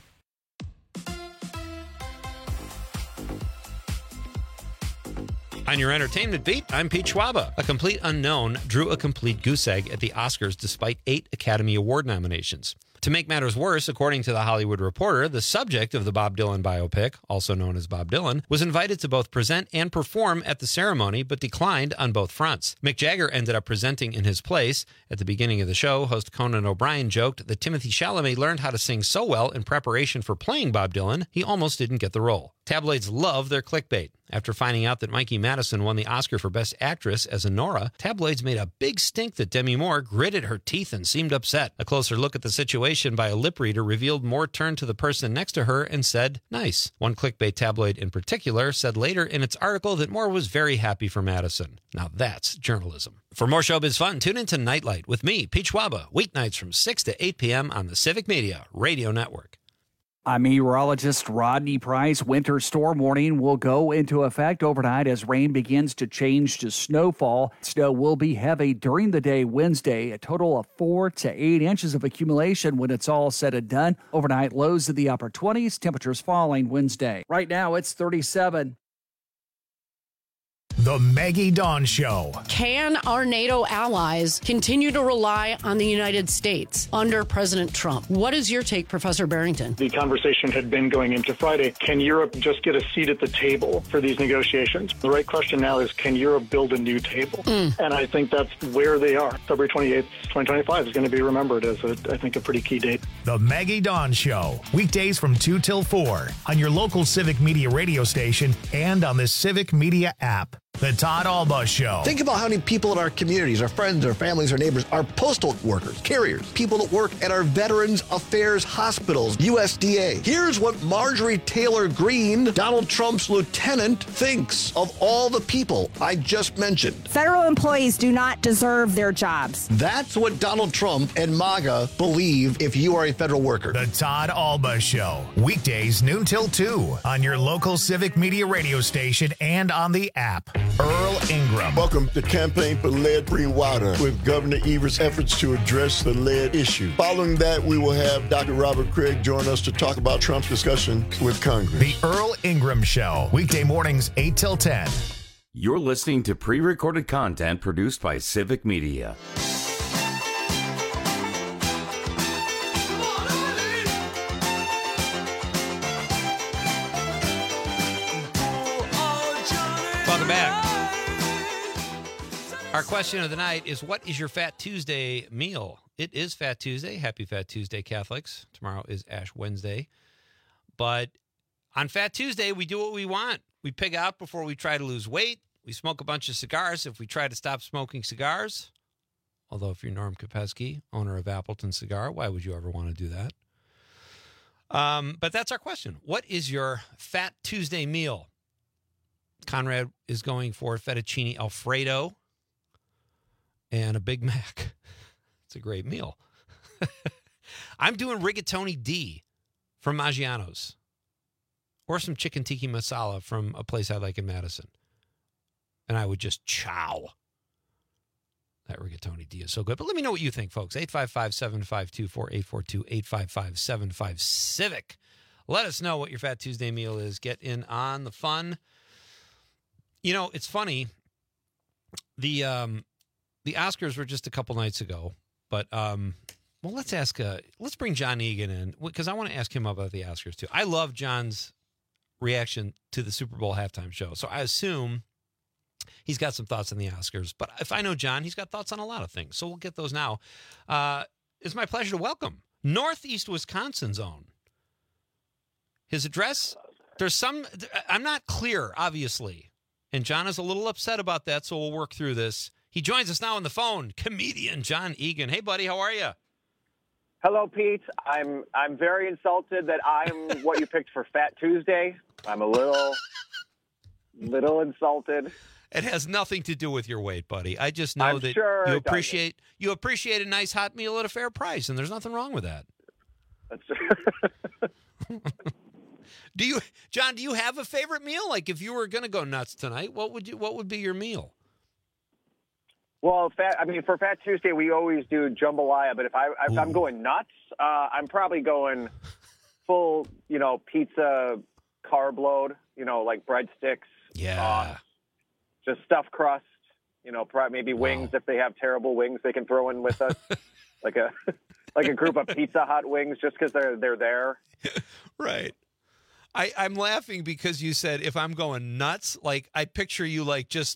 On your entertainment beat, I'm Pete Schwaba. A complete unknown drew a complete goose egg at the Oscars despite 8 Academy Award nominations. To make matters worse, according to The Hollywood Reporter, the subject of the Bob Dylan biopic, also known as Bob Dylan, was invited to both present and perform at the ceremony, but declined on both fronts. Mick Jagger ended up presenting in his place. At the beginning of the show, host Conan O'Brien joked that Timothée Chalamet learned how to sing so well in preparation for playing Bob Dylan, he almost didn't get the role. Tabloids love their clickbait. After finding out that Mikey Madison won the Oscar for Best Actress as Nora, tabloids made a big stink that Demi Moore gritted her teeth and seemed upset. A closer look at the situation by a lip reader revealed Moore turned to the person next to her and said, "Nice." One clickbait tabloid in particular said later in its article that Moore was very happy for Madison. Now that's journalism. For more showbiz fun, tune into Nightlight with me, Pete Schwaba, weeknights from 6 to 8 p.m. on the Civic Media Radio Network. I'm meteorologist Rodney Price. Winter storm warning will go into effect overnight as rain begins to change to snowfall. Snow will be heavy during the day Wednesday, a total of 4 to 8 inches of accumulation when it's all said and done. Overnight lows in the upper 20s, temperatures falling Wednesday. Right now it's 37. The Maggie Dawn Show. Can our NATO allies continue to rely on the United States under President Trump? What is your take, Professor Barrington? The conversation had been going into Friday. Can Europe just get a seat at the table for these negotiations? The right question now is, can Europe build a new table? And I think that's where they are. February 28th, 2025 is going to be remembered as, I think, a pretty key date. The Maggie Dawn Show. Weekdays from 2 till 4 on your local Civic Media radio station and on the Civic Media app. The Todd Alba Show. Think about how many people in our communities, our friends, our families, our neighbors, our postal workers, carriers, people that work at our Veterans Affairs hospitals, USDA. Here's what Marjorie Taylor Greene, Donald Trump's lieutenant, thinks of all the people I just mentioned. Federal employees do not deserve their jobs. That's what Donald Trump and MAGA believe if you are a federal worker. The Todd Alba Show. Weekdays noon till 2 on your local Civic Media radio station and on the app. Earl Ingram. Welcome to Campaign for Lead-Free Water with Governor Evers' efforts to address the lead issue. Following that, we will have Dr. Robert Craig join us to talk about Trump's discussion with Congress. The Earl Ingram Show. Weekday mornings 8 till 10. You're listening to pre-recorded content produced by Civic Media. Our question of the night is, what is your Fat Tuesday meal? It is Fat Tuesday. Happy Fat Tuesday, Catholics. Tomorrow is Ash Wednesday. But on Fat Tuesday, we do what we want. We pig out before we try to lose weight. We smoke a bunch of cigars if we try to stop smoking cigars. Although if you're Norm Kopesky, owner of Appleton Cigar, why would you ever want to do that? But that's our question. What is your Fat Tuesday meal? Conrad is going for fettuccine Alfredo and a Big Mac. It's a great meal. I'm doing rigatoni D from Maggiano's or some chicken tiki masala from a place I like in Madison. And I would just chow. That rigatoni D is so good. But let me know what you think, folks. 855-752-4842, 855-755-CIVIC. Let us know what your Fat Tuesday meal is. Get in on the fun. You know, it's funny. The Oscars were just a couple nights ago. But, let's bring John Egan in, because I want to ask him about the Oscars, too. I love John's reaction to the Super Bowl halftime show. So I assume he's got some thoughts on the Oscars. But if I know John, he's got thoughts on a lot of things. So we'll get those now. It's my pleasure to welcome Northeast Wisconsin's own. His address, I'm not clear, obviously. And John is a little upset about that, so we'll work through this. He joins us now on the phone, comedian John Egan. Hey, buddy, how are you? Hello, Pete. I'm very insulted that I'm what you picked for Fat Tuesday. I'm a little insulted. It has nothing to do with your weight, buddy. I just know that you appreciate a nice hot meal at a fair price, and there's nothing wrong with that. That's John, do you have a favorite meal? Like if you were going to go nuts tonight, what would be your meal? Well, for Fat Tuesday, we always do jambalaya. But if I'm going nuts, I'm probably going full, pizza carb load. Like breadsticks. Yeah. Just stuffed crust. Maybe wings if they have terrible wings they can throw in with us, like a group of Pizza Hut wings just because they're there. Right. I'm laughing because you said if I'm going nuts, like I picture you just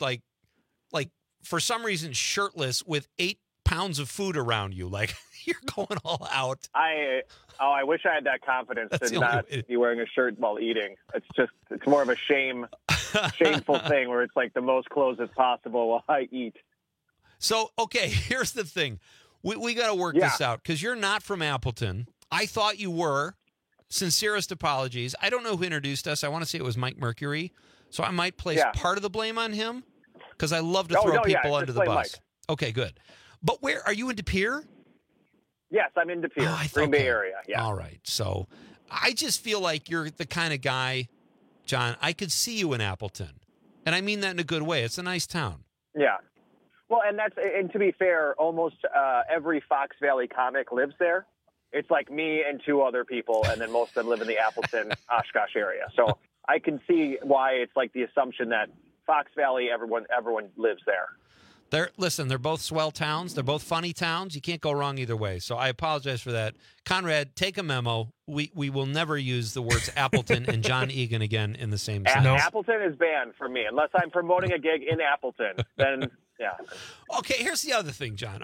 for some reason shirtless with 8 pounds of food around you, like you're going all out. I wish I had that confidence to not be wearing a shirt while eating. It's more of a shameful thing where it's like the most clothes as possible while I eat. So okay, here's the thing, we got to work this out because you're not from Appleton. I thought you were. Sincerest apologies. I don't know who introduced us. I want to say it was Mike Mercury. So I might place part of the blame on him because I love to throw people under the bus. Mike. Okay, good. But where are you in De Pere? Yes, I'm in De Pere, Green Bay area. Yeah. All right. So I just feel like you're the kind of guy, John, I could see you in Appleton. And I mean that in a good way. It's a nice town. Yeah. Well, and to be fair, almost every Fox Valley comic lives there. It's like me and 2 other people, and then most of them live in the Appleton, Oshkosh area. So I can see why it's like the assumption that Fox Valley, everyone lives there. They're both swell towns. They're both funny towns. You can't go wrong either way. So I apologize for that. Conrad, take a memo. We will never use the words Appleton and John Egan again in the same sentence. Appleton is banned for me. Unless I'm promoting a gig in Appleton, then... Yeah. Okay, here's the other thing, John.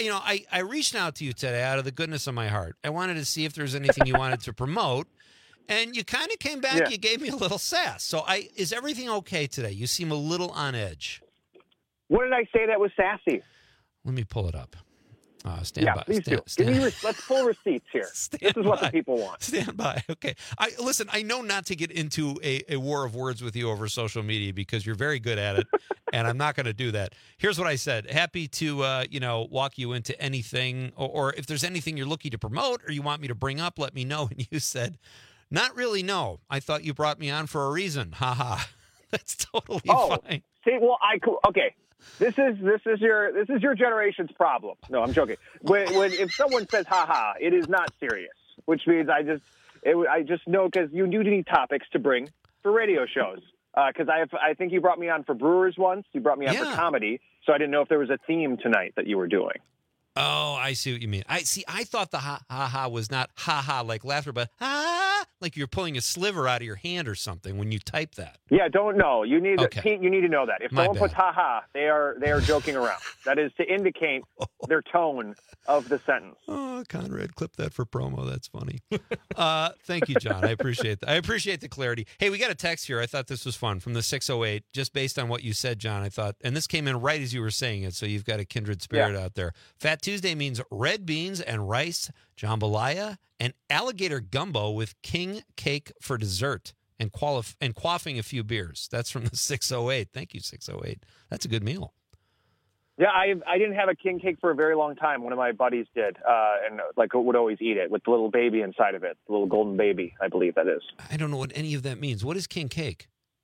I reached out to you today out of the goodness of my heart. I wanted to see if there was anything you wanted to promote, and you kind of came back. Yeah. You gave me a little sass. So, is everything okay today? You seem a little on edge. What did I say that was sassy? Let me pull it up. Stand by. Please do. Let's pull receipts here. This is what the people want. Stand by. Okay. Listen, I know not to get into a war of words with you over social media because you're very good at it, and I'm not going to do that. Here's what I said. Happy to, walk you into anything, or if there's anything you're looking to promote or you want me to bring up, let me know. And you said, not really, no. I thought you brought me on for a reason. Ha ha. That's totally fine. See, well, okay. This is your generation's problem. No, I'm joking. When if someone says "ha ha," it is not serious. Which means I just know because you need topics to bring for radio shows. Because I think you brought me on for Brewers once. You brought me on for comedy, so I didn't know if there was a theme tonight that you were doing. Oh, I see what you mean. I thought the ha ha ha was not ha ha like laughter, but ha like you're pulling a sliver out of your hand or something when you type that. Yeah, don't know. You need Okay. you need to know that. If My someone bad. puts "ha-ha," they are joking around. That is to indicate their tone of the sentence. Oh, Conrad, clip that for promo. That's funny. Thank you, John. I appreciate that. I appreciate the clarity. Hey, we got a text here. I thought this was fun from the 608, just based on what you said, John. I thought, and this came in right as you were saying it, so you've got a kindred spirit out there. Fat Tuesday means red beans and rice, jambalaya, and alligator gumbo with king cake for dessert and quaffing a few beers. That's from the 608. Thank you, 608. That's a good meal. Yeah, I didn't have a king cake for a very long time. One of my buddies did, and like would always eat it with the little baby inside of it, the little golden baby, I believe that is. I don't know what any of that means. What is king cake?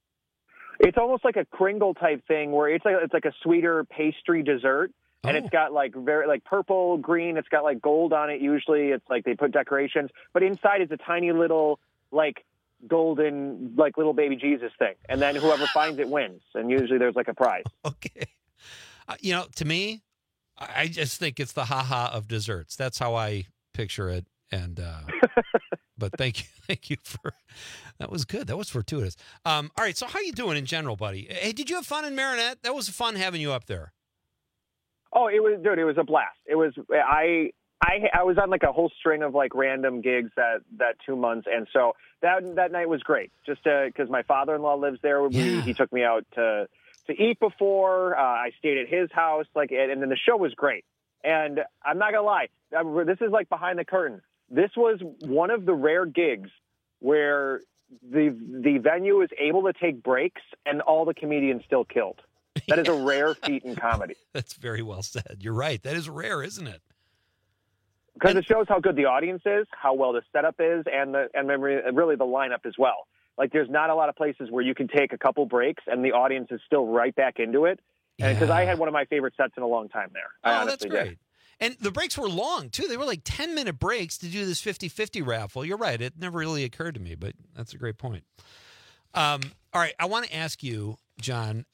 It's almost like a Kringle type thing where it's like a sweeter pastry dessert, and it's got like very like purple, green. It's got like gold on it. Usually, it's like they put decorations, but inside is a tiny little like golden like little baby Jesus thing, and then whoever finds it wins. And usually there's like a prize. Okay. To me, I just think it's the ha-ha of desserts. That's how I picture it. And but thank you for that was good. That was fortuitous. All right, so how you doing in general, buddy? Hey, did you have fun in Marinette? That was fun having you up there. Oh, it was a blast. It was I was on like a whole string of like random gigs that 2 months, and so that night was great. Just because my father-in-law lives there, he took me out to eat before. I stayed at his house, and then the show was great. And I'm not gonna lie, this is like behind the curtain. This was one of the rare gigs where the venue is able to take breaks and all the comedians still killed. That is a rare feat in comedy. That's very well said. You're right. That is rare, isn't it? Because it shows how good the audience is, how well the setup is, and really the lineup as well. Like, there's not a lot of places where you can take a couple breaks and the audience is still right back into it. And because I had one of my favorite sets in a long time there. I honestly that's great. did. And the breaks were long, too. They were like 10-minute breaks to do this 50-50 raffle. You're right. It never really occurred to me, but that's a great point. All right. I want to ask you, John,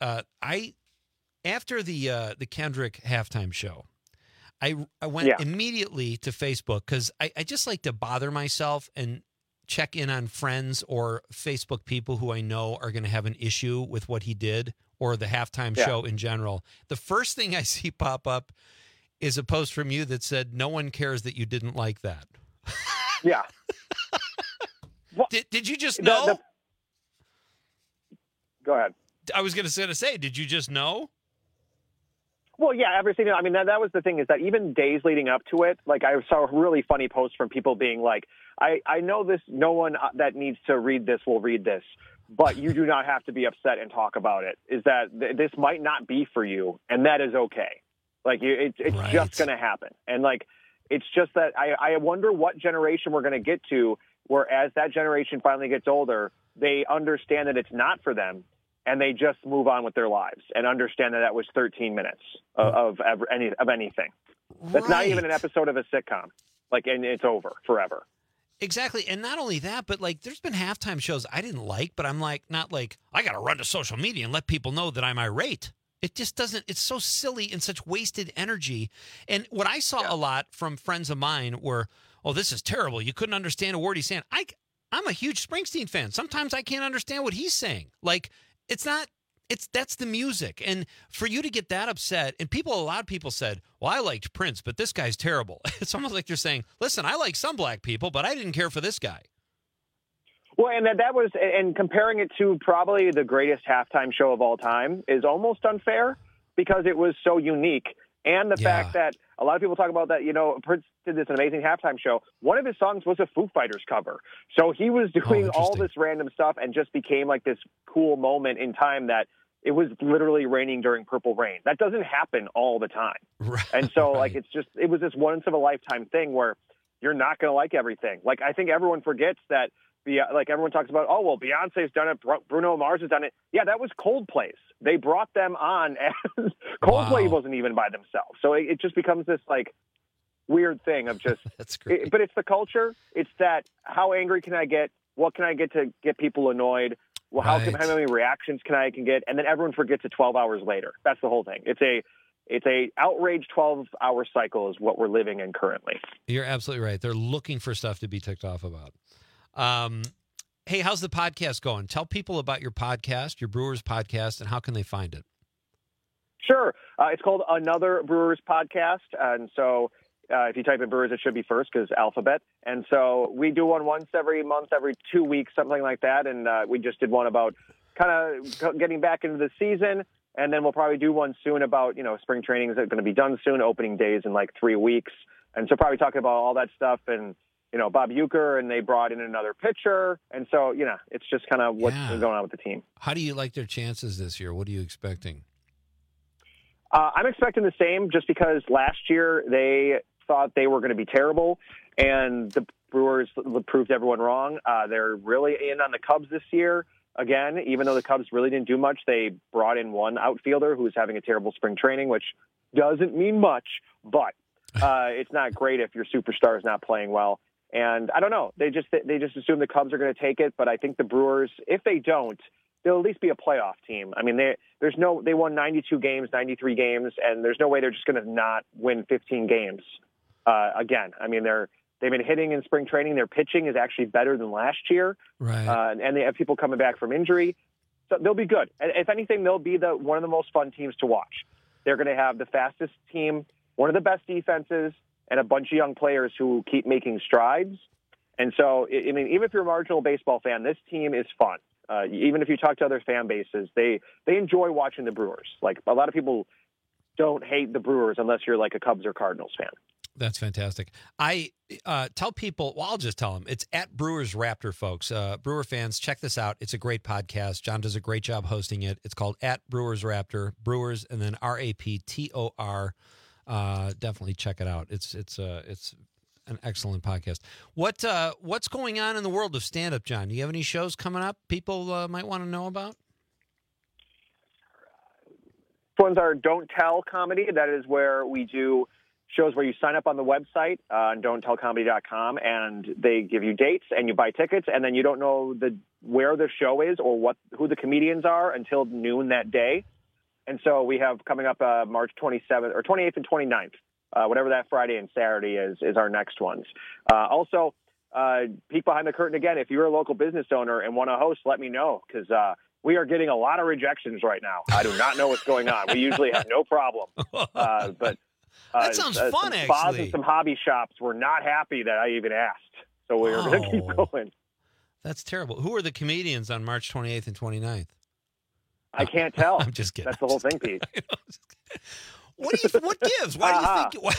after the Kendrick halftime show, I went immediately to Facebook because I just like to bother myself and check in on friends or Facebook people who I know are going to have an issue with what he did or the halftime show in general. The first thing I see pop up is a post from you that said, "No one cares that you didn't like that." Yeah. Did you just know? Go ahead. I was going to say, did you just know? Well, yeah, everything. I mean, that was the thing is that even days leading up to it, like I saw really funny posts from people being like, I know this, no one that needs to read this will read this, but you do not have to be upset and talk about it. Is that this might not be for you, and that is okay. Like, it's just going to happen. And like, it's just that I wonder what generation we're going to get to where as that generation finally gets older, they understand that it's not for them. And they just move on with their lives and understand that was 13 minutes of anything. That's not even an episode of a sitcom. Like, and it's over forever. Exactly. And not only that, but like there's been halftime shows I didn't like, but I'm like, not like, I got to run to social media and let people know that I'm irate. It just doesn't, it's so silly and such wasted energy. And what I saw a lot from friends of mine were, oh, this is terrible. You couldn't understand a word he's saying. I'm a huge Springsteen fan. Sometimes I can't understand what he's saying. Like, that's the music. And for you to get that upset, and a lot of people said, well, I liked Prince, but this guy's terrible. It's almost like they're saying, listen, I like some black people, but I didn't care for this guy. Well, and that was, and comparing it to probably the greatest halftime show of all time is almost unfair because it was so unique. And the fact that a lot of people talk about that, Prince did this amazing halftime show. One of his songs was a Foo Fighters cover. So he was doing all this random stuff and just became like this cool moment in time that it was literally raining during Purple Rain. That doesn't happen all the time. Right. And so like, it was this once of a lifetime thing where you're not going to like everything. Like, I think everyone forgets that like everyone talks about, oh, well, Beyonce's done it. Bruno Mars has done it. Yeah, that was Coldplay's. They brought them on as Coldplay wasn't even by themselves. So it just becomes this like weird thing of just, that's great. But it's the culture. It's that how angry can I get? What can I get to get people annoyed? Well, how many reactions can I get? And then everyone forgets it 12 hours later. That's the whole thing. It's a outrage 12-hour cycle is what we're living in currently. You're absolutely right. They're looking for stuff to be ticked off about. Hey, how's the podcast going? Tell people about your podcast, your Brewers podcast, and how can they find it? Sure. It's called Another Brewers Podcast. And so if you type in Brewers, it should be first because alphabet. And so we do one once every month, every 2 weeks, something like that. And we just did one about kind of getting back into the season. And then we'll probably do one soon about, spring training is going to be done soon, opening days in like 3 weeks. And so probably talking about all that stuff and, Bob Uecker, and they brought in another pitcher. And so, it's just kind of what's going on with the team. How do you like their chances this year? What are you expecting? I'm expecting the same just because last year they thought they were going to be terrible, and the Brewers proved everyone wrong. They're really in on the Cubs this year. Again, even though the Cubs really didn't do much, they brought in one outfielder who's having a terrible spring training, which doesn't mean much, but it's not great if your superstar is not playing well. And I don't know. They just assume the Cubs are going to take it, but I think the Brewers, if they don't, they'll at least be a playoff team. I mean, they won 92 games, 93 games, and there's no way they're just going to not win 15 games again. I mean, they've been hitting in spring training. Their pitching is actually better than last year, right? And they have people coming back from injury, so they'll be good. And if anything, they'll be one of the most fun teams to watch. They're going to have the fastest team, one of the best defenses, and a bunch of young players who keep making strides. And so, I mean, even if you're a marginal baseball fan, this team is fun. Even if you talk to other fan bases, they enjoy watching the Brewers. Like, a lot of people don't hate the Brewers unless you're like a Cubs or Cardinals fan. That's fantastic. I tell people, well, I'll just tell them, it's at Brewers Raptor, folks. Brewer fans, check this out. It's a great podcast. John does a great job hosting it. It's called at Brewers Raptor, Brewers, and then RAPTOR. Definitely check it out. It's an excellent podcast. What's going on in the world of stand-up, John? Do you have any shows coming up people might want to know about? Ones are Don't Tell Comedy. That is where we do shows where you sign up on the website on don'ttellcomedy.com, and they give you dates, and you buy tickets, and then you don't know where the show is or who the comedians are until noon that day. And so we have coming up March 27th or 28th and 29th. Whatever that Friday and Saturday is our next ones. Also, peek behind the curtain again. If you're a local business owner and want to host, let me know, because we are getting a lot of rejections right now. I do not know what's going on. We usually have no problem. But that sounds fun, some actually. Spas and some hobby shops were not happy that I even asked. So we're going to keep going. That's terrible. Who are the comedians on March 28th and 29th? I can't tell. I'm just kidding. That's the whole thing, Pete. What gives? Why do you think?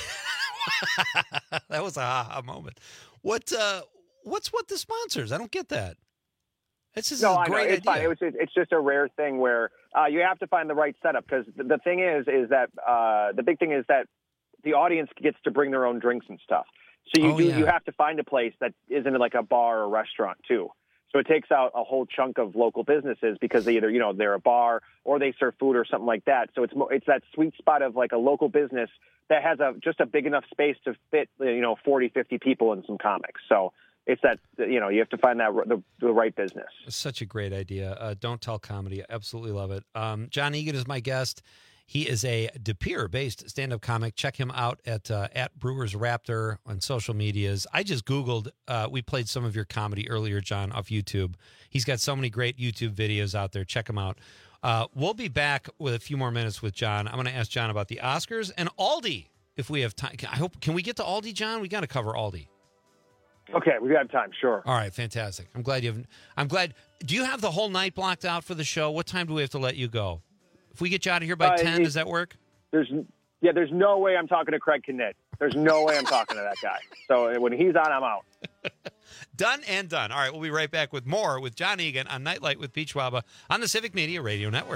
That was a ha-ha moment. What's with the sponsors? I don't get that. This is a great idea. It's just a rare thing where you have to find the right setup, because the thing is that the big thing is that the audience gets to bring their own drinks and stuff. So you have to find a place that isn't like a bar or restaurant too. So it takes out a whole chunk of local businesses because they either, they're a bar or they serve food or something like that. So it's that sweet spot of like a local business that has just a big enough space to fit, 40, 50 people and some comics. So it's that, you have to find that the right business. It's such a great idea. Don't Tell Comedy. I absolutely love it. John Egan is my guest. He is a De Pere-based stand-up comic. Check him out at Brewers Raptor on social medias. I just Googled. We played some of your comedy earlier, John, off YouTube. He's got so many great YouTube videos out there. Check him out. We'll be back with a few more minutes with John. I'm going to ask John about the Oscars and Aldi if we have time. Can we get to Aldi, John? We got to cover Aldi. Okay, we got time. Sure. All right, fantastic. I'm glad. Do you have the whole night blocked out for the show? What time do we have to let you go? If we get you out of here by 10, does that work? There's no way I'm talking to Craig Knit. There's no way I'm talking to that guy. So when he's on, I'm out. Done and done. All right, we'll be right back with more with John Egan on Nightlight with Pete Schwaba on the Civic Media Radio Network.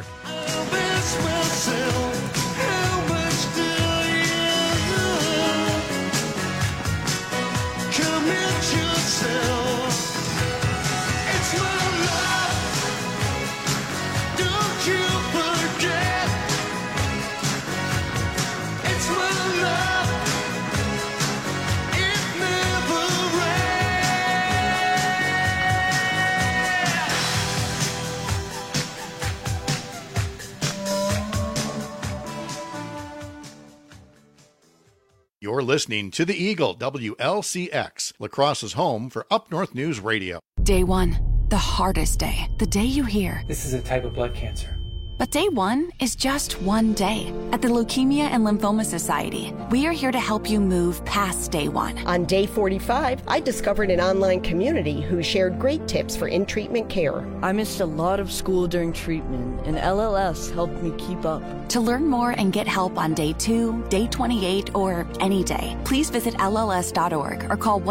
You're listening to The Eagle, WLCX, La Crosse's home for Up North News Radio. Day one, the hardest day. The day you hear, "This is a type of blood cancer." But day one is just one day. At the Leukemia and Lymphoma Society, we are here to help you move past day one. On day 45, I discovered an online community who shared great tips for in-treatment care. I missed a lot of school during treatment, and LLS helped me keep up. To learn more and get help on day 2, day 28, or any day, please visit LLS.org or call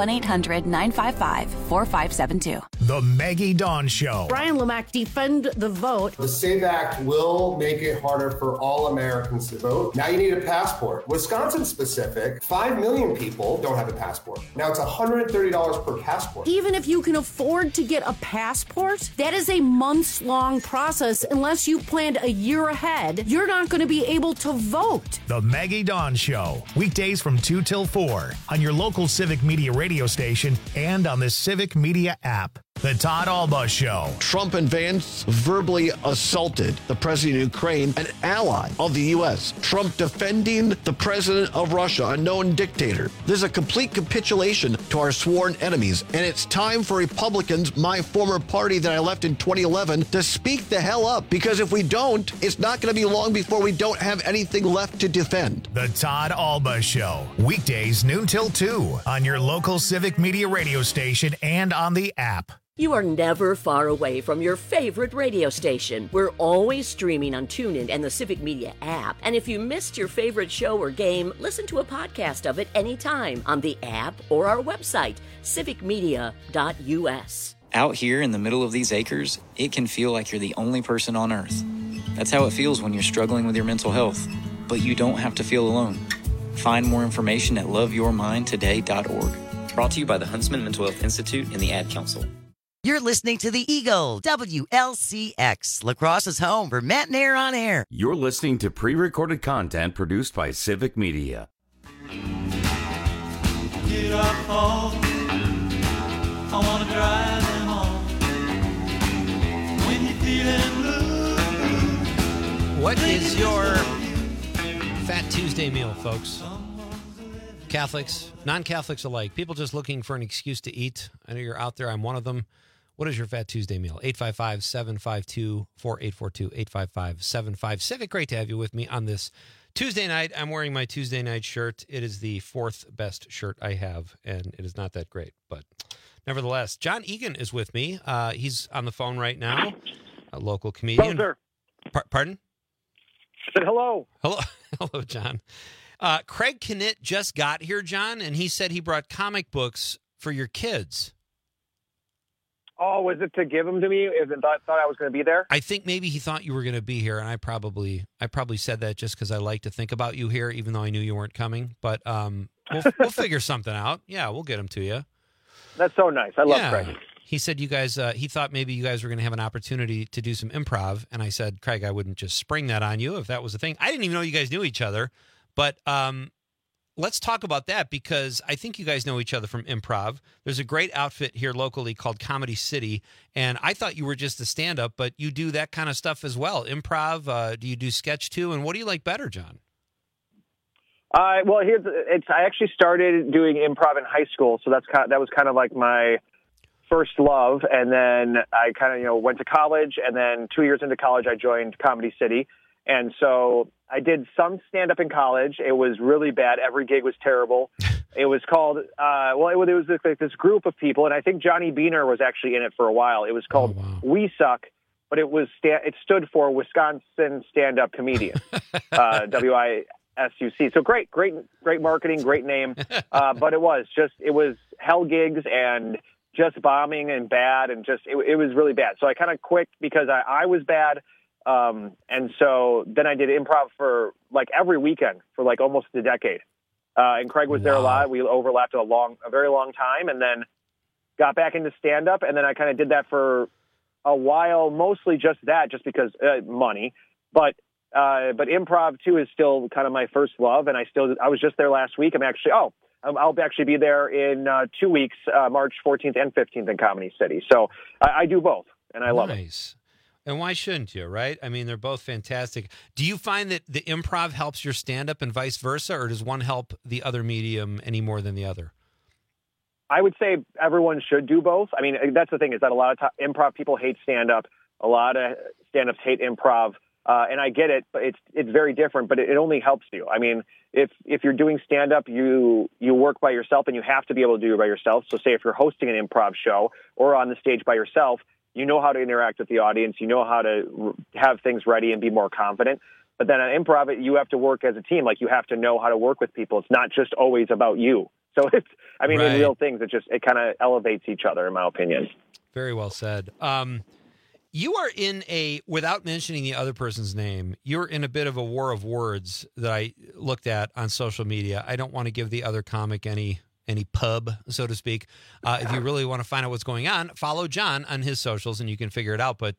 1-800-955-4572. The Maggie Dawn Show. Brian Lamack, defend the vote. The SAVE Act will make it harder for all Americans to vote. Now you need a passport. Wisconsin specific, 5 million people don't have a passport. Now it's $130 per passport. Even if you can afford to get a passport, that is a months-long process. Unless you planned a year ahead, you're not going to be able to vote. The Maggie Dawn Show. Weekdays from 2 till 4 on your local Civic Media radio station and on the Civic Media app. The Todd Alba Show. Trump and Vance verbally assaulted the president of Ukraine, an ally of the U.S. Trump defending the president of Russia, a known dictator. This is a complete capitulation to our sworn enemies, and it's time for Republicans, my former party that I left in 2011, to speak the hell up, because if we don't, it's not going to be long before we don't have anything left to defend. The Todd Alba Show. Weekdays noon till 2 on your local Civic Media radio station and on the app. You are never far away from your favorite radio station. We're always streaming on TuneIn and the Civic Media app. And if you missed your favorite show or game, listen to a podcast of it anytime on the app or our website, civicmedia.us. Out here in the middle of these acres, it can feel like you're the only person on Earth. That's how it feels when you're struggling with your mental health. But you don't have to feel alone. Find more information at loveyourmindtoday.org. Brought to you by the Huntsman Mental Health Institute and the Ad Council. You're listening to The Eagle, WLCX, La Crosse's home for Matt and Air on Air. You're listening to pre-recorded content produced by Civic Media. Get up home, I want to drive them home. When you're feeling blue. What is your Fat Tuesday meal, folks? Catholics, non-Catholics alike, people just looking for an excuse to eat. I know you're out there. I'm one of them. What is your Fat Tuesday meal? 855-752-4842, 855-75 Civic. Great to have you with me on this Tuesday night. I'm wearing my Tuesday night shirt. It is the fourth best shirt I have, and it is not that great. But nevertheless, John Egan is with me. He's on the phone right now, a local comedian. Hello, sir. Pardon? I said hello. Hello, hello, John. Craig Knitt just got here, John, and he said he brought comic books for your kids. Oh, was it to give them to me? Is it thought I was going to be there? I think maybe he thought you were going to be here, and I probably said that just because I like to think about you here, even though I knew you weren't coming. But we'll figure something out. Yeah, we'll get them to you. That's so nice. I love Craig. He said you guys. He thought maybe you guys were going to have an opportunity to do some improv, and I said, Craig, I wouldn't just spring that on you if that was the thing. I didn't even know you guys knew each other. But let's talk about that, because I think you guys know each other from improv. There's a great outfit here locally called Comedy City, and I thought you were just a stand-up, but you do that kind of stuff as well. Improv, do you do sketch too? And what do you like better, John? Well, I actually started doing improv in high school, so that was kind of like my first love. And then I kind of went to college, and then 2 years into college, I joined Comedy City. And so I did some stand-up in college. It was really bad. Every gig was terrible. It was called, it was like this group of people, and I think Johnny Beaner was actually in it for a while. It was called We Suck, but it stood for Wisconsin Stand-Up Comedian, WISUC. So great marketing, great name. But it was hell gigs and just bombing and bad, and it was really bad. So I kind of quit because I was bad. And so then I did improv for like every weekend for like almost a decade. And Craig was there a lot. We overlapped a very long time, and then got back into stand up. And then I kind of did that for a while, mostly just because money, but improv too is still kind of my first love. And I was just there last week. I'll actually be there in 2 weeks, March 14th and 15th in Comedy City. So I do both, and I love it. And why shouldn't you, right? I mean, they're both fantastic. Do you find that the improv helps your stand-up and vice versa, or does one help the other medium any more than the other? I would say everyone should do both. I mean, that's the thing, is that a lot of improv people hate stand-up. A lot of stand-ups hate improv. And I get it, but it's very different, but it only helps you. I mean, if you're doing stand-up, you work by yourself, and you have to be able to do it by yourself. So say if you're hosting an improv show or on the stage by yourself, you know how to interact with the audience. You know how to have things ready and be more confident. But then on improv, you have to work as a team. Like, you have to know how to work with people. It's not just always about you. So in real things, it kind of elevates each other, in my opinion. Very well said. You are in without mentioning the other person's name, you're in a bit of a war of words that I looked at on social media. I don't want to give the other comic any pub, so to speak. If you really want to find out what's going on, follow John on his socials and you can figure it out. But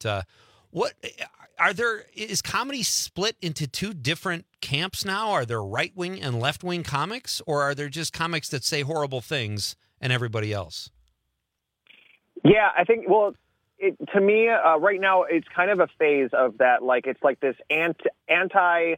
is comedy split into two different camps now? Are there right-wing and left-wing comics, or are there just comics that say horrible things and everybody else? Yeah, I think, to me, right now, it's kind of a phase of that. Like, it's like this anti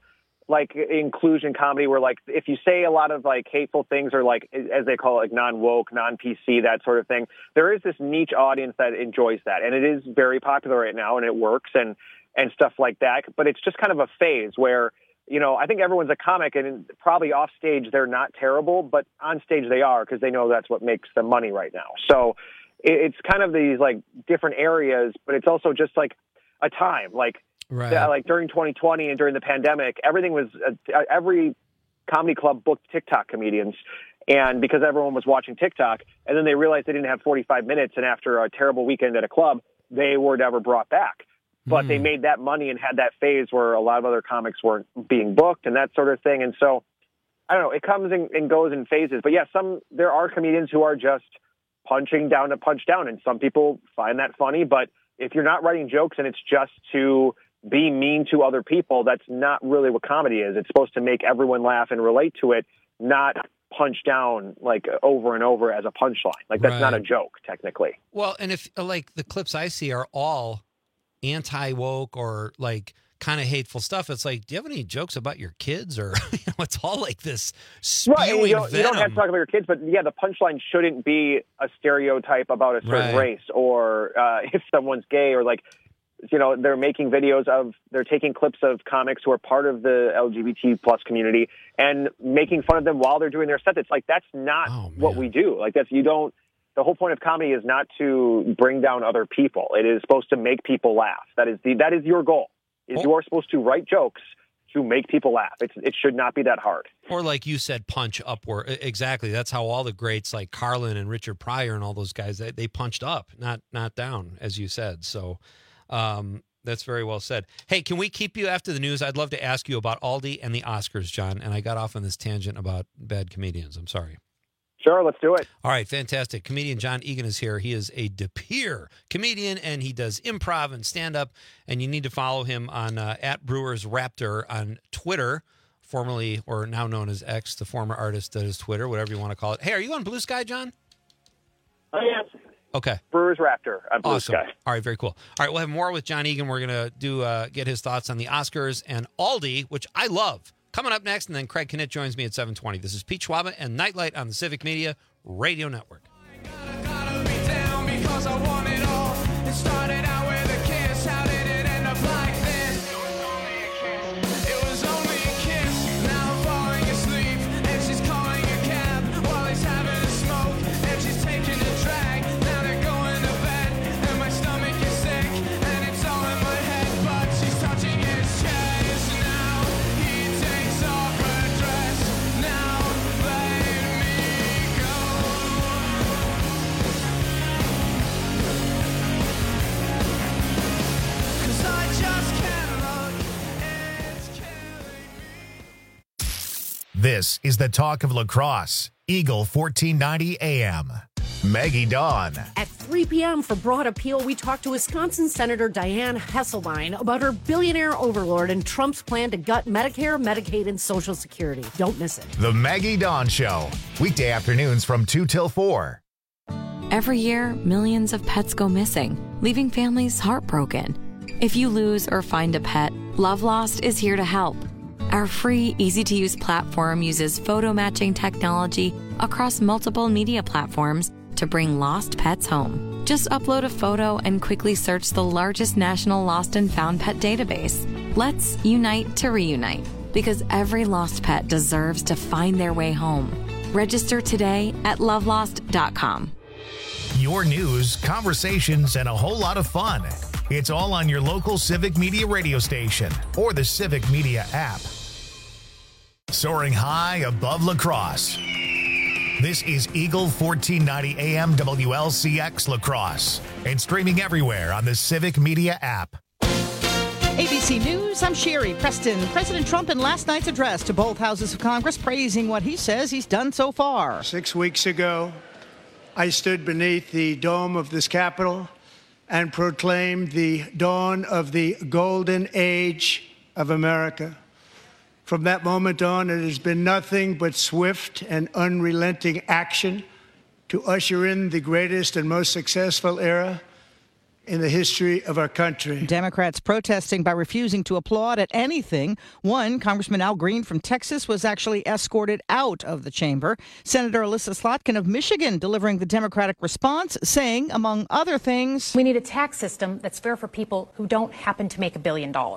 inclusion comedy where, like, if you say a lot of, like, hateful things, or, like, as they call it, like, non-woke, non-PC, that sort of thing, there is this niche audience that enjoys that. And it is very popular right now, and it works and stuff like that. But it's just kind of a phase where, I think everyone's a comic, and probably off stage they're not terrible, but on stage they are, because they know that's what makes them money right now. So it's kind of these, like, different areas, but it's also just, like, a time. Like, like during 2020 and during the pandemic, everything was every comedy club booked TikTok comedians, and because everyone was watching TikTok, and then they realized they didn't have 45 minutes, and after a terrible weekend at a club, they were never brought back. But they made that money and had that phase where a lot of other comics weren't being booked and that sort of thing. And so, I don't know, it comes and goes in phases. But yeah, there are comedians who are just punching down to punch down, and some people find that funny. But if you're not writing jokes and it's just to be mean to other people, that's not really what comedy is. It's supposed to make everyone laugh and relate to it, not punch down, like, over and over as a punchline. Like, that's not a joke, technically. Well, and if, like, the clips I see are all anti-woke or, like, kind of hateful stuff, it's like, do you have any jokes about your kids? Or it's all like this spewing you don't have to talk about your kids, but yeah, the punchline shouldn't be a stereotype about a certain race, or if someone's gay, or, like, they're making videos they're taking clips of comics who are part of the LGBT plus community and making fun of them while they're doing their set. It's like, that's not what we do. Like, the whole point of comedy is not to bring down other people. It is supposed to make people laugh. That is your goal. You are supposed to write jokes to make people laugh. It should not be that hard. Or, like you said, punch upward. Exactly. That's how all the greats like Carlin and Richard Pryor and all those guys, they punched up, not down, as you said. So that's very well said. Hey, can we keep you after the news? I'd love to ask you about Aldi and the Oscars, John. And I got off on this tangent about bad comedians. I'm sorry. Sure, let's do it. All right, fantastic. Comedian John Egan is here. He is a De Pere comedian, and he does improv and stand-up, and you need to follow him on @BrewersRaptor on Twitter, formerly or now known as X, the former artist that is Twitter, whatever you want to call it. Hey, are you on Blue Sky, John? Oh, yes. Okay. Brewers Raptor on Blue awesome. Sky. All right, very cool. All right, we'll have more with John Egan. We're going to get his thoughts on the Oscars and Aldi, which I love. Coming up next, and then Craig Knitt joins me at 7:20. This is Pete Schwaba and Nightlight on the Civic Media Radio Network. This is the talk of lacrosse. Eagle 1490 AM. Maggie Dawn. At 3 p.m. for Broad Appeal, we talked to Wisconsin Senator Dianne Hesselbein about her billionaire overlord and Trump's plan to gut Medicare, Medicaid, and Social Security. Don't miss it. The Maggie Dawn Show. Weekday afternoons from 2 till 4. Every year, millions of pets go missing, leaving families heartbroken. If you lose or find a pet, Love Lost is here to help. Our free, easy-to-use platform uses photo matching technology across multiple media platforms to bring lost pets home. Just upload a photo and quickly search the largest national lost and found pet database. Let's unite to reunite, because every lost pet deserves to find their way home. Register today at lovelost.com. Your news, conversations, and a whole lot of fun. It's all on your local Civic Media radio station or the Civic Media app. Soaring high above La Crosse. This is Eagle 1490 AM WLCX La Crosse and streaming everywhere on the Civic Media app. ABC News, I'm Sherry Preston. President Trump in last night's address to both houses of Congress praising what he says he's done so far. 6 weeks ago, I stood beneath the dome of this Capitol and proclaimed the dawn of the golden age of America. From that moment on, it has been nothing but swift and unrelenting action to usher in the greatest and most successful era in the history of our country. Democrats protesting by refusing to applaud at anything. One, Congressman Al Green from Texas, was actually escorted out of the chamber. Senator Alyssa Slotkin of Michigan delivering the Democratic response, saying, among other things, we need a tax system that's fair for people who don't happen to make $1 billion.